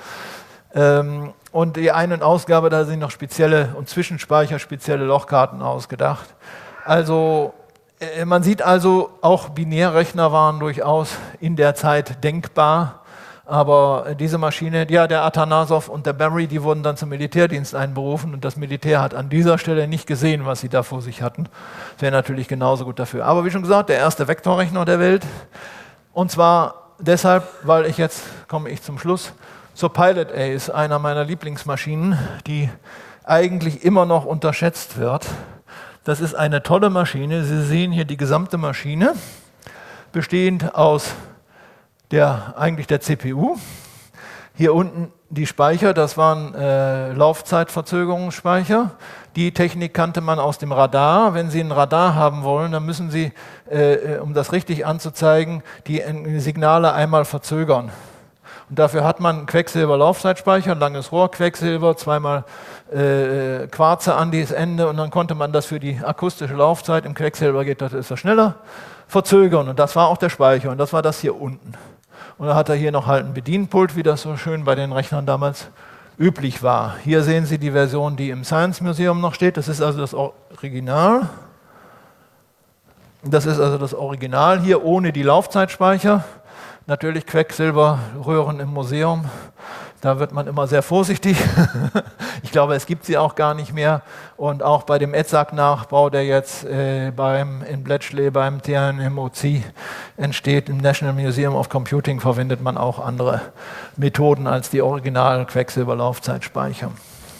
Und die einen Ausgabe, da sind noch spezielle und Zwischenspeicher, spezielle Lochkarten ausgedacht. Also man sieht also, auch Binärrechner waren durchaus in der Zeit denkbar. Aber diese Maschine, ja, der Atanasoff und der Barry, die wurden dann zum Militärdienst einberufen und das Militär hat an dieser Stelle nicht gesehen, was sie da vor sich hatten. Das wäre natürlich genauso gut dafür. Aber wie schon gesagt, der erste Vektorrechner der Welt. Und zwar deshalb, weil jetzt komme ich zum Schluss, zur Pilot Ace, einer meiner Lieblingsmaschinen, die eigentlich immer noch unterschätzt wird. Das ist eine tolle Maschine. Sie sehen hier die gesamte Maschine, bestehend aus eigentlich der CPU. Hier unten die Speicher, das waren Laufzeitverzögerungsspeicher. Die Technik kannte man aus dem Radar. Wenn Sie ein Radar haben wollen, dann müssen Sie, um das richtig anzuzeigen, die Signale einmal verzögern. Und dafür hat man einen Quecksilber-Laufzeitspeicher, ein langes Rohr, Quecksilber, zweimal Quarze an das Ende und dann konnte man das für die akustische Laufzeit, im Quecksilber ist das schneller, verzögern. Und das war auch der Speicher und das war das hier unten. Und dann hat er hier noch halt ein Bedienpult, wie das so schön bei den Rechnern damals üblich war. Hier sehen Sie die Version, die im Science Museum noch steht. Das ist also das Original. Das ist also das Original hier ohne die Laufzeitspeicher. Natürlich Quecksilberröhren im Museum. Da wird man immer sehr vorsichtig. Ich glaube, es gibt sie auch gar nicht mehr. Und auch bei dem EDSAC-Nachbau, der jetzt in Bletchley beim TNMOC entsteht, im National Museum of Computing, verwendet man auch andere Methoden als die originalen Quecksilberlaufzeitspeicher.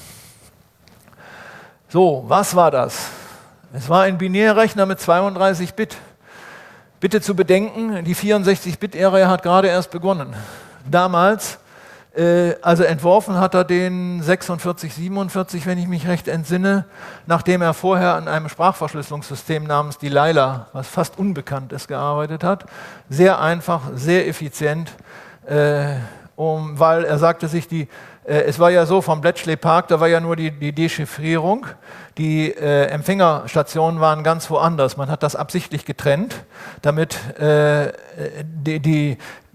So, was war das? Es war ein Binärrechner mit 32 Bit. Bitte zu bedenken, die 64-Bit-Ära hat gerade erst begonnen. Damals, also entworfen hat er den 4647, wenn ich mich recht entsinne, nachdem er vorher an einem Sprachverschlüsselungssystem namens Delilah, was fast unbekannt ist, gearbeitet hat. Sehr einfach, sehr effizient, weil er sagte sich, es war ja so, vom Bletchley Park, da war ja nur die Dechiffrierung. Die Empfängerstationen waren ganz woanders. Man hat das absichtlich getrennt, damit die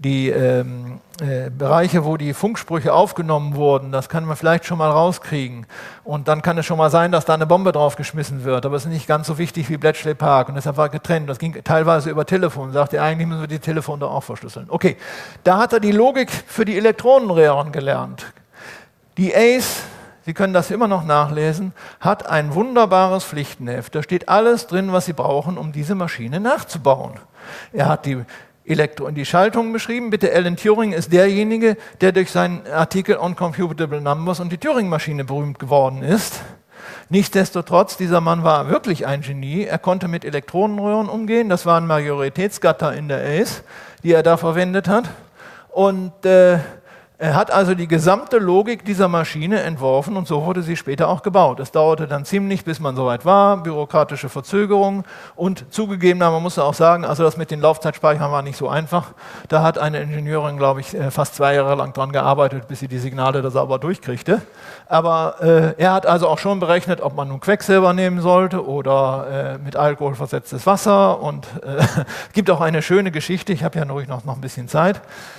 Bereiche, wo die Funksprüche aufgenommen wurden, das kann man vielleicht schon mal rauskriegen. Und dann kann es schon mal sein, dass da eine Bombe draufgeschmissen wird. Aber es ist nicht ganz so wichtig wie Bletchley Park. Und deshalb war getrennt. Das ging teilweise über Telefon. Sagte, eigentlich müssen wir die Telefone doch auch verschlüsseln. Okay, da hat er die Logik für die Elektronenröhren gelernt. Die ACE, Sie können das immer noch nachlesen, hat ein wunderbares Pflichtenheft. Da steht alles drin, was Sie brauchen, um diese Maschine nachzubauen. Er hat die Schaltungen beschrieben. Bitte, Alan Turing ist derjenige, der durch seinen Artikel On Computable Numbers und die Turing-Maschine berühmt geworden ist. Nichtsdestotrotz, dieser Mann war wirklich ein Genie. Er konnte mit Elektronenröhren umgehen. Das waren Majoritätsgatter in der ACE, die er da verwendet hat. Und er hat also die gesamte Logik dieser Maschine entworfen und so wurde sie später auch gebaut. Es dauerte dann ziemlich, bis man soweit war, bürokratische Verzögerungen und zugegeben, man muss auch sagen, also das mit den Laufzeitspeichern war nicht so einfach. Da hat eine Ingenieurin, glaube ich, fast 2 Jahre lang dran gearbeitet, bis sie die Signale da sauber durchkriegte. Aber er hat also auch schon berechnet, ob man nun Quecksilber nehmen sollte oder mit Alkohol versetztes Wasser. Und es gibt auch eine schöne Geschichte, ich habe ja ruhig noch ein bisschen Zeit.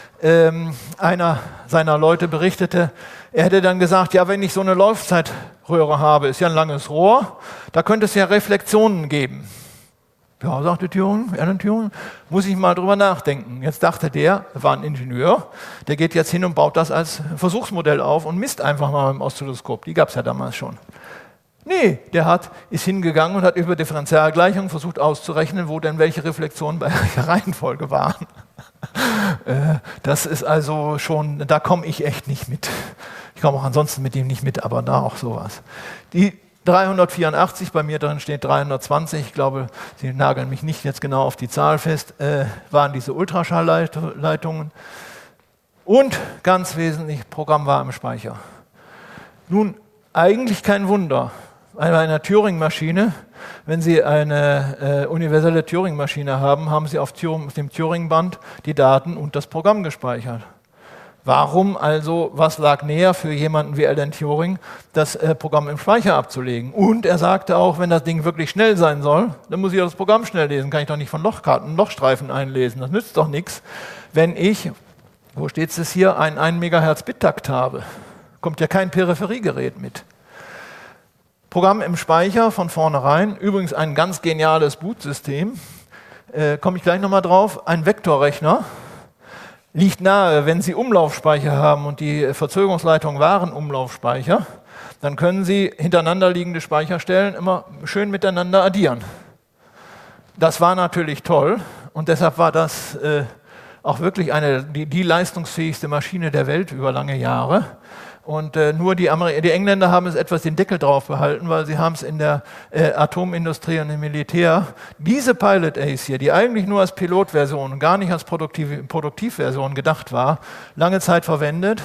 Einer seiner Leute berichtete, er hätte dann gesagt, ja, wenn ich so eine Laufzeitröhre habe, ist ja ein langes Rohr, da könnte es ja Reflexionen geben. Ja, sagte Alan Turing, muss ich mal drüber nachdenken. Jetzt dachte der war ein Ingenieur, der geht jetzt hin und baut das als Versuchsmodell auf und misst einfach mal im Oszilloskop. Die gab es ja damals schon. Nee, ist hingegangen und hat über Differentialgleichungen versucht auszurechnen, wo denn welche Reflexionen bei welcher Reihenfolge waren. Das ist also schon, da komme ich echt nicht mit. Ich komme auch ansonsten mit ihm nicht mit, aber da auch sowas. Die 384, bei mir drin steht 320, ich glaube, Sie nageln mich nicht jetzt genau auf die Zahl fest, waren diese Ultraschallleitungen. Und ganz wesentlich, Programm war im Speicher. Nun, eigentlich kein Wunder. Bei einer Turing-Maschine, wenn Sie eine universelle Turing-Maschine haben, haben Sie auf dem Turing-Band die Daten und das Programm gespeichert. Warum also, was lag näher für jemanden wie Alan Turing, das Programm im Speicher abzulegen? Und er sagte auch, wenn das Ding wirklich schnell sein soll, dann muss ich das Programm schnell lesen, kann ich doch nicht von Lochstreifen einlesen. Das nützt doch nichts, wenn ich, wo steht es hier, einen 1 MHz Bittakt habe. Kommt ja kein Peripheriegerät mit. Programm im Speicher von vornherein, übrigens ein ganz geniales Bootsystem, komme ich gleich nochmal drauf, ein Vektorrechner, liegt nahe, wenn Sie Umlaufspeicher haben und die Verzögerungsleitungen waren Umlaufspeicher, dann können Sie hintereinander liegende Speicherstellen immer schön miteinander addieren. Das war natürlich toll und deshalb war das auch wirklich die leistungsfähigste Maschine der Welt über lange Jahre. Und nur die Engländer haben es etwas den Deckel drauf behalten, weil sie haben es in der Atomindustrie und im Militär, diese Pilot Ace hier, die eigentlich nur als Pilotversion und gar nicht als Produktivversion gedacht war, lange Zeit verwendet.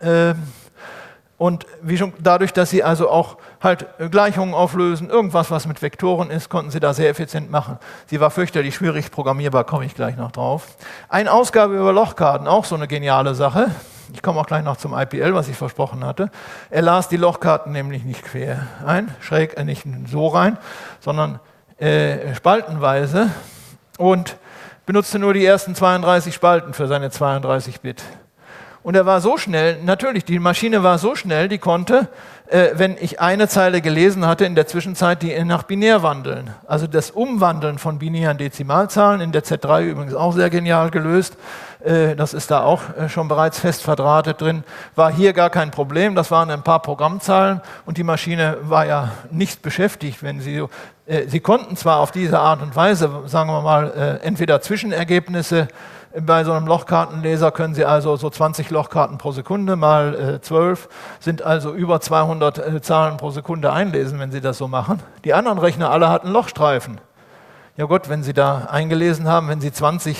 Und dadurch, dass sie also auch halt Gleichungen auflösen, irgendwas, was mit Vektoren ist, konnten sie da sehr effizient machen. Sie war fürchterlich schwierig programmierbar, komme ich gleich noch drauf. Eine Ausgabe über Lochkarten, auch so eine geniale Sache. Ich komme auch gleich noch zum IPL, was ich versprochen hatte. Er las die Lochkarten nämlich nicht quer ein, nicht so rein, sondern spaltenweise und benutzte nur die ersten 32 Spalten für seine 32 Bit. Und er war so schnell, natürlich, die Maschine war so schnell, die konnte, wenn ich eine Zeile gelesen hatte, in der Zwischenzeit die nach binär wandeln. Also das Umwandeln von binären Dezimalzahlen, in der Z3 übrigens auch sehr genial gelöst, das ist da auch schon bereits fest verdrahtet drin, war hier gar kein Problem. Das waren ein paar Programmzahlen und die Maschine war ja nicht beschäftigt, wenn sie konnten zwar auf diese Art und Weise, sagen wir mal, entweder Zwischenergebnisse. Bei so einem Lochkartenleser können Sie also so 20 Lochkarten pro Sekunde mal 12, sind also über 200 Zahlen pro Sekunde einlesen, wenn Sie das so machen. Die anderen Rechner alle hatten Lochstreifen. Ja Gott, wenn Sie da eingelesen haben, wenn Sie 20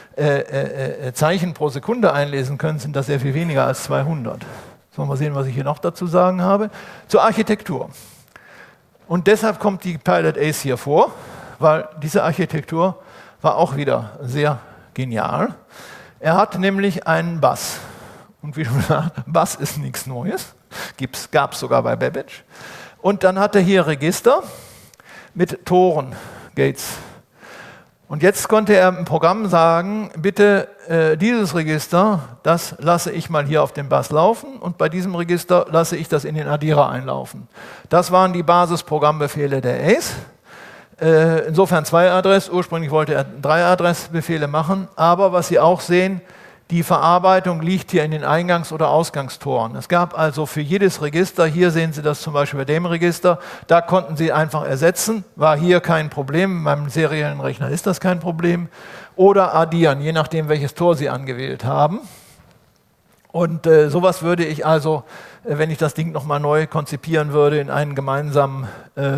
Zeichen pro Sekunde einlesen können, sind das sehr viel weniger als 200. Sollen wir mal sehen, was ich hier noch dazu sagen habe. Zur Architektur. Und deshalb kommt die Pilot Ace hier vor, weil diese Architektur war auch wieder sehr genial. Er hat nämlich einen Bus. Und wie schon gesagt, Bus ist nichts Neues. Gab es sogar bei Babbage. Und dann hat er hier Register mit Toren, Gates. Und jetzt konnte er im Programm sagen, bitte dieses Register, das lasse ich mal hier auf dem Bus laufen und bei diesem Register lasse ich das in den Addierer einlaufen. Das waren die Basisprogrammbefehle der Ace. Insofern 2 Adress, ursprünglich wollte er 3 Adressbefehle machen, aber was Sie auch sehen, die Verarbeitung liegt hier in den Eingangs- oder Ausgangstoren. Es gab also für jedes Register, hier sehen Sie das zum Beispiel bei dem Register, da konnten Sie einfach ersetzen, war hier kein Problem, beim seriellen Rechner ist das kein Problem, oder addieren, je nachdem welches Tor Sie angewählt haben. Und sowas würde ich also, wenn ich das Ding nochmal neu konzipieren würde, in einen gemeinsamen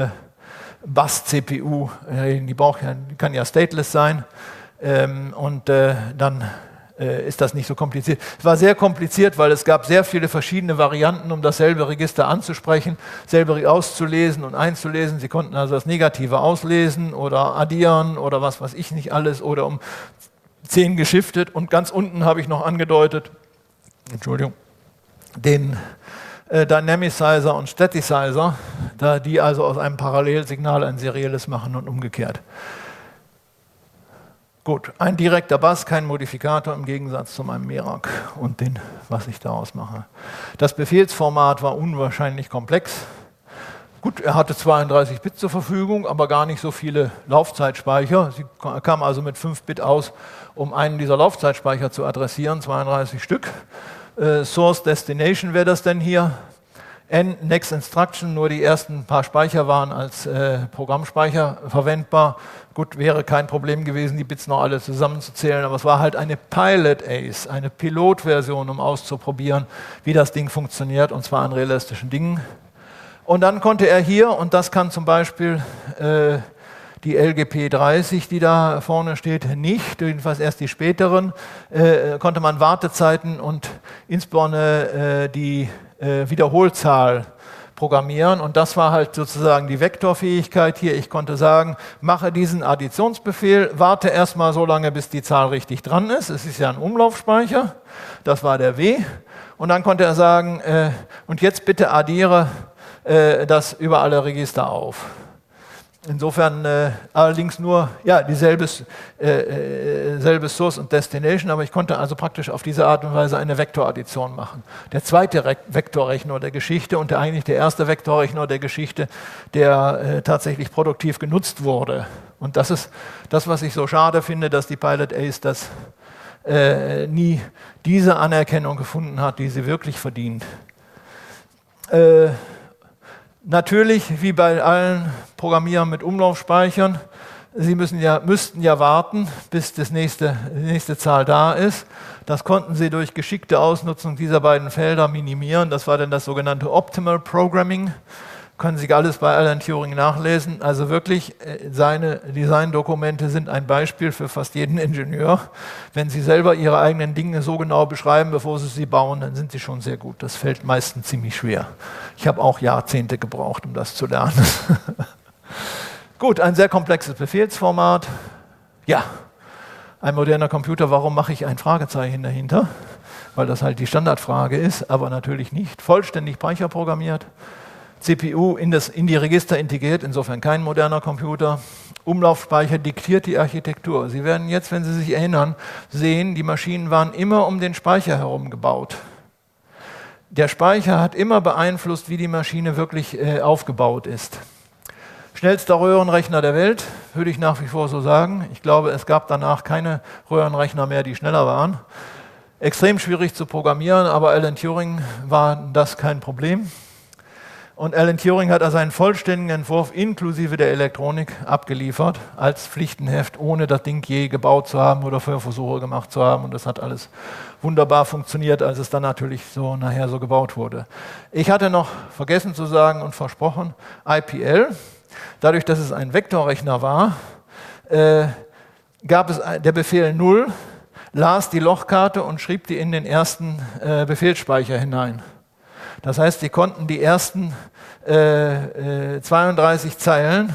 Bus-CPU, die kann ja stateless sein, und dann ist das nicht so kompliziert. Es war sehr kompliziert, weil es gab sehr viele verschiedene Varianten, um dasselbe Register anzusprechen, selber auszulesen und einzulesen. Sie konnten also das Negative auslesen oder addieren oder was weiß ich nicht alles oder um 10 geschiftet. Und ganz unten habe ich noch angedeutet, Entschuldigung, den Dynamicizer und Staticizer, da die also aus einem Parallelsignal ein serielles machen und umgekehrt. Gut, ein direkter Bus, kein Modifikator im Gegensatz zu meinem Merak und dem, was ich daraus mache. Das Befehlsformat war unwahrscheinlich komplex. Gut, er hatte 32 Bit zur Verfügung, aber gar nicht so viele Laufzeitspeicher. Sie kam also mit 5 Bit aus, um einen dieser Laufzeitspeicher zu adressieren, 32 Stück. Source Destination wäre das denn hier. Next Instruction, nur die ersten paar Speicher waren als Programmspeicher verwendbar. Gut, wäre kein Problem gewesen, die Bits noch alle zusammenzuzählen, aber es war halt eine Pilot Ace, eine Pilotversion, um auszuprobieren, wie das Ding funktioniert, und zwar an realistischen Dingen. Und dann konnte er hier, und das kann zum Beispiel die LGP 30, die da vorne steht, nicht, jedenfalls erst die späteren, konnte man Wartezeiten und insbesondere die Wiederholzahl programmieren, und das war halt sozusagen die Vektorfähigkeit hier. Ich konnte sagen, mache diesen Additionsbefehl, warte erstmal so lange, bis die Zahl richtig dran ist. Es ist ja ein Umlaufspeicher, das war der W, und dann konnte er sagen, und jetzt bitte addiere das über alle Register auf. Insofern allerdings nur dieselbe Source und Destination, aber ich konnte also praktisch auf diese Art und Weise eine Vektoraddition machen. Der zweite Vektorrechner der Geschichte und eigentlich der erste Vektorrechner der Geschichte, der tatsächlich produktiv genutzt wurde. Und das ist das, was ich so schade finde, dass die Pilot Ace das nie diese Anerkennung gefunden hat, die sie wirklich verdient. Natürlich, wie bei allen Programmierern mit Umlaufspeichern, Sie müssten ja warten, bis die nächste Zahl da ist. Das konnten Sie durch geschickte Ausnutzung dieser beiden Felder minimieren. Das war dann das sogenannte Optimal Programming. Können Sie alles bei Alan Turing nachlesen. Also wirklich, seine Designdokumente sind ein Beispiel für fast jeden Ingenieur. Wenn Sie selber Ihre eigenen Dinge so genau beschreiben, bevor Sie sie bauen, dann sind Sie schon sehr gut. Das fällt meistens ziemlich schwer. Ich habe auch Jahrzehnte gebraucht, um das zu lernen. Gut, ein sehr komplexes Befehlsformat. Ja, ein moderner Computer, warum mache ich ein Fragezeichen dahinter? Weil das halt die Standardfrage ist, aber natürlich nicht. Vollständig speicherprogrammiert. CPU in die Register integriert, insofern kein moderner Computer. Umlaufspeicher diktiert die Architektur. Sie werden jetzt, wenn Sie sich erinnern, sehen, die Maschinen waren immer um den Speicher herum gebaut. Der Speicher hat immer beeinflusst, wie die Maschine wirklich aufgebaut ist. Schnellster Röhrenrechner der Welt, würde ich nach wie vor so sagen. Ich glaube, es gab danach keine Röhrenrechner mehr, die schneller waren. Extrem schwierig zu programmieren, aber Alan Turing war das kein Problem. Und Alan Turing hat also einen vollständigen Entwurf inklusive der Elektronik abgeliefert, als Pflichtenheft, ohne das Ding je gebaut zu haben oder Versuche gemacht zu haben. Und das hat alles wunderbar funktioniert, als es dann natürlich so nachher so gebaut wurde. Ich hatte noch vergessen zu sagen und versprochen, IPL, dadurch, dass es ein Vektorrechner war, gab es der Befehl 0, las die Lochkarte und schrieb die in den ersten Befehlsspeicher hinein. Das heißt, die konnten die ersten 32 Zeilen,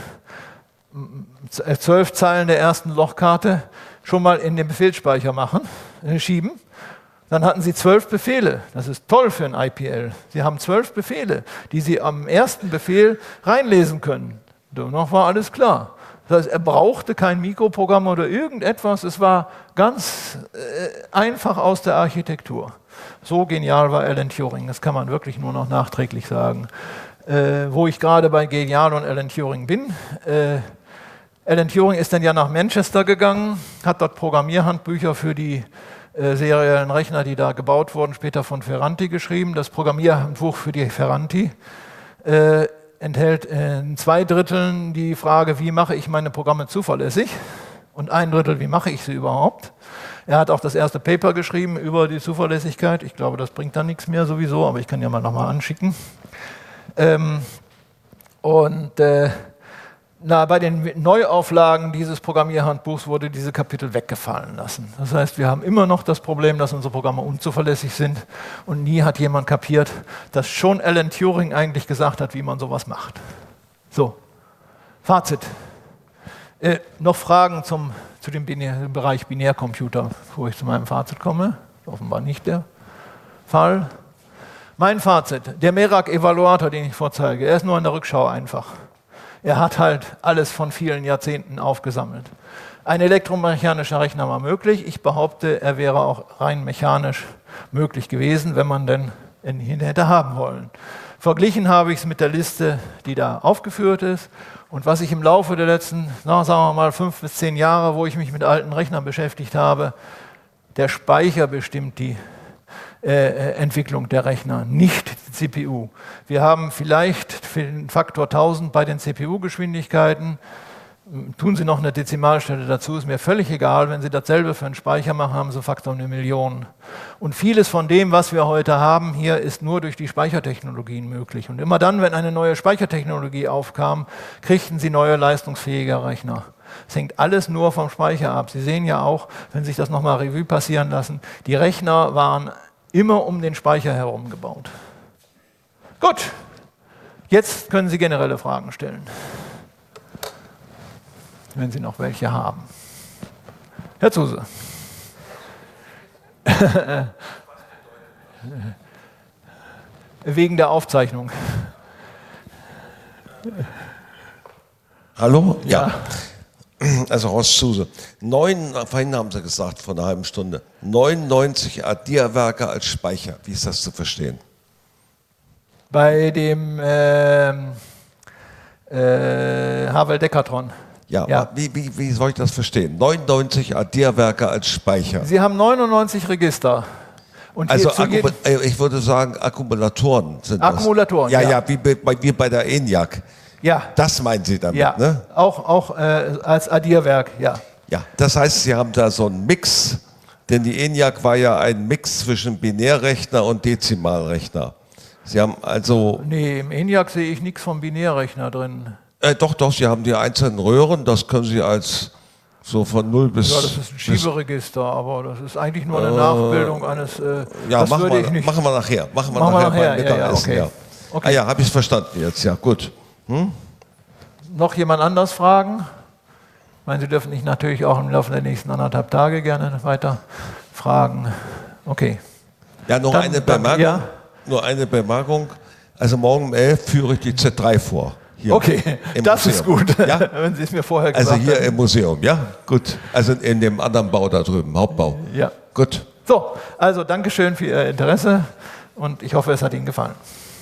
12 Zeilen der ersten Lochkarte schon mal in den Befehlsspeicher schieben. Dann hatten sie 12 Befehle. Das ist toll für ein IPL. Sie haben 12 Befehle, die sie am ersten Befehl reinlesen können. Danach war alles klar. Das heißt, er brauchte kein Mikroprogramm oder irgendetwas. Es war ganz einfach aus der Architektur. So genial war Alan Turing, das kann man wirklich nur noch nachträglich sagen. Wo ich gerade bei Genial und Alan Turing bin. Alan Turing ist dann ja nach Manchester gegangen, hat dort Programmierhandbücher für die seriellen Rechner, die da gebaut wurden, später von Ferranti geschrieben. Das Programmierhandbuch für die Ferranti enthält in 2 Dritteln die Frage, wie mache ich meine Programme zuverlässig? Und 1 Drittel, wie mache ich sie überhaupt? Er hat auch das erste Paper geschrieben über die Zuverlässigkeit. Ich glaube, das bringt dann nichts mehr sowieso, aber ich kann ja mal nochmal anschicken. Bei den Neuauflagen dieses Programmierhandbuchs wurde diese Kapitel weggefallen lassen. Das heißt, wir haben immer noch das Problem, dass unsere Programme unzuverlässig sind und nie hat jemand kapiert, dass schon Alan Turing eigentlich gesagt hat, wie man sowas macht. So, Fazit. Noch Fragen zu dem Bereich Binärcomputer, bevor ich zu meinem Fazit komme? Offenbar nicht der Fall. Mein Fazit, der Merak-Evaluator, den ich vorzeige, er ist nur in der Rückschau einfach. Er hat halt alles von vielen Jahrzehnten aufgesammelt. Ein elektromechanischer Rechner war möglich. Ich behaupte, er wäre auch rein mechanisch möglich gewesen, wenn man denn ihn hätte haben wollen. Verglichen habe ich es mit der Liste, die da aufgeführt ist. Und was ich im Laufe der letzten, sagen wir mal, 5 bis 10 Jahre, wo ich mich mit alten Rechnern beschäftigt habe, der Speicher bestimmt die Entwicklung der Rechner, nicht die CPU. Wir haben vielleicht für den Faktor 1000 bei den CPU-Geschwindigkeiten, tun Sie noch eine Dezimalstelle dazu, ist mir völlig egal, wenn Sie dasselbe für einen Speicher machen, haben Sie Faktor 1 Million. Und vieles von dem, was wir heute haben, hier ist nur durch die Speichertechnologien möglich. Und immer dann, wenn eine neue Speichertechnologie aufkam, kriegten Sie neue leistungsfähige Rechner. Es hängt alles nur vom Speicher ab. Sie sehen ja auch, wenn Sie sich das nochmal Revue passieren lassen, die Rechner waren immer um den Speicher herum gebaut. Gut, jetzt können Sie generelle Fragen stellen, wenn Sie noch welche haben. Herr Zuse. Wegen der Aufzeichnung. Hallo? Ja. Also Horst Zuse. Vorhin haben Sie gesagt, vor einer halben Stunde, 99 Addierwerke als Speicher. Wie ist das zu verstehen? Bei dem Havel-Dekatron. Ja. Wie soll ich das verstehen? 99 Addierwerke als Speicher. Sie haben 99 Register. Und also ich würde sagen, Akkumulatoren sind das. Akkumulatoren, ja. Wie bei der ENIAC. Ja. Das meinen Sie damit, ja. Ne? Auch als Addierwerk, ja. Ja, das heißt, Sie haben da so einen Mix, denn die ENIAC war ja ein Mix zwischen Binärrechner und Dezimalrechner. Sie haben also... Nee, im ENIAC sehe ich nichts vom Binärrechner drin. Doch, Sie haben die einzelnen Röhren, das können Sie als so von 0 bis... Ja, das ist ein Schieberegister, aber das ist eigentlich nur eine Nachbildung eines... ja, machen wir nachher. Machen wir nachher beim Mittagessen. Ja, okay. Ah ja, habe ich es verstanden jetzt, ja, gut. Noch jemand anders fragen? Ich meine, Sie dürfen mich natürlich auch im Laufe der nächsten 1,5 Tage gerne weiter fragen. Okay. Ja, noch eine Bemerkung. Ja. Nur eine Bemerkung. Also morgen um 11 führe ich die Z3 vor. Hier okay, das ist gut, ja? wenn Sie es mir vorher gesagt haben. Also hier im Museum, ja? Gut. Also in dem anderen Bau da drüben, Hauptbau. Ja. Gut. So, also Dankeschön für Ihr Interesse und ich hoffe, es hat Ihnen gefallen.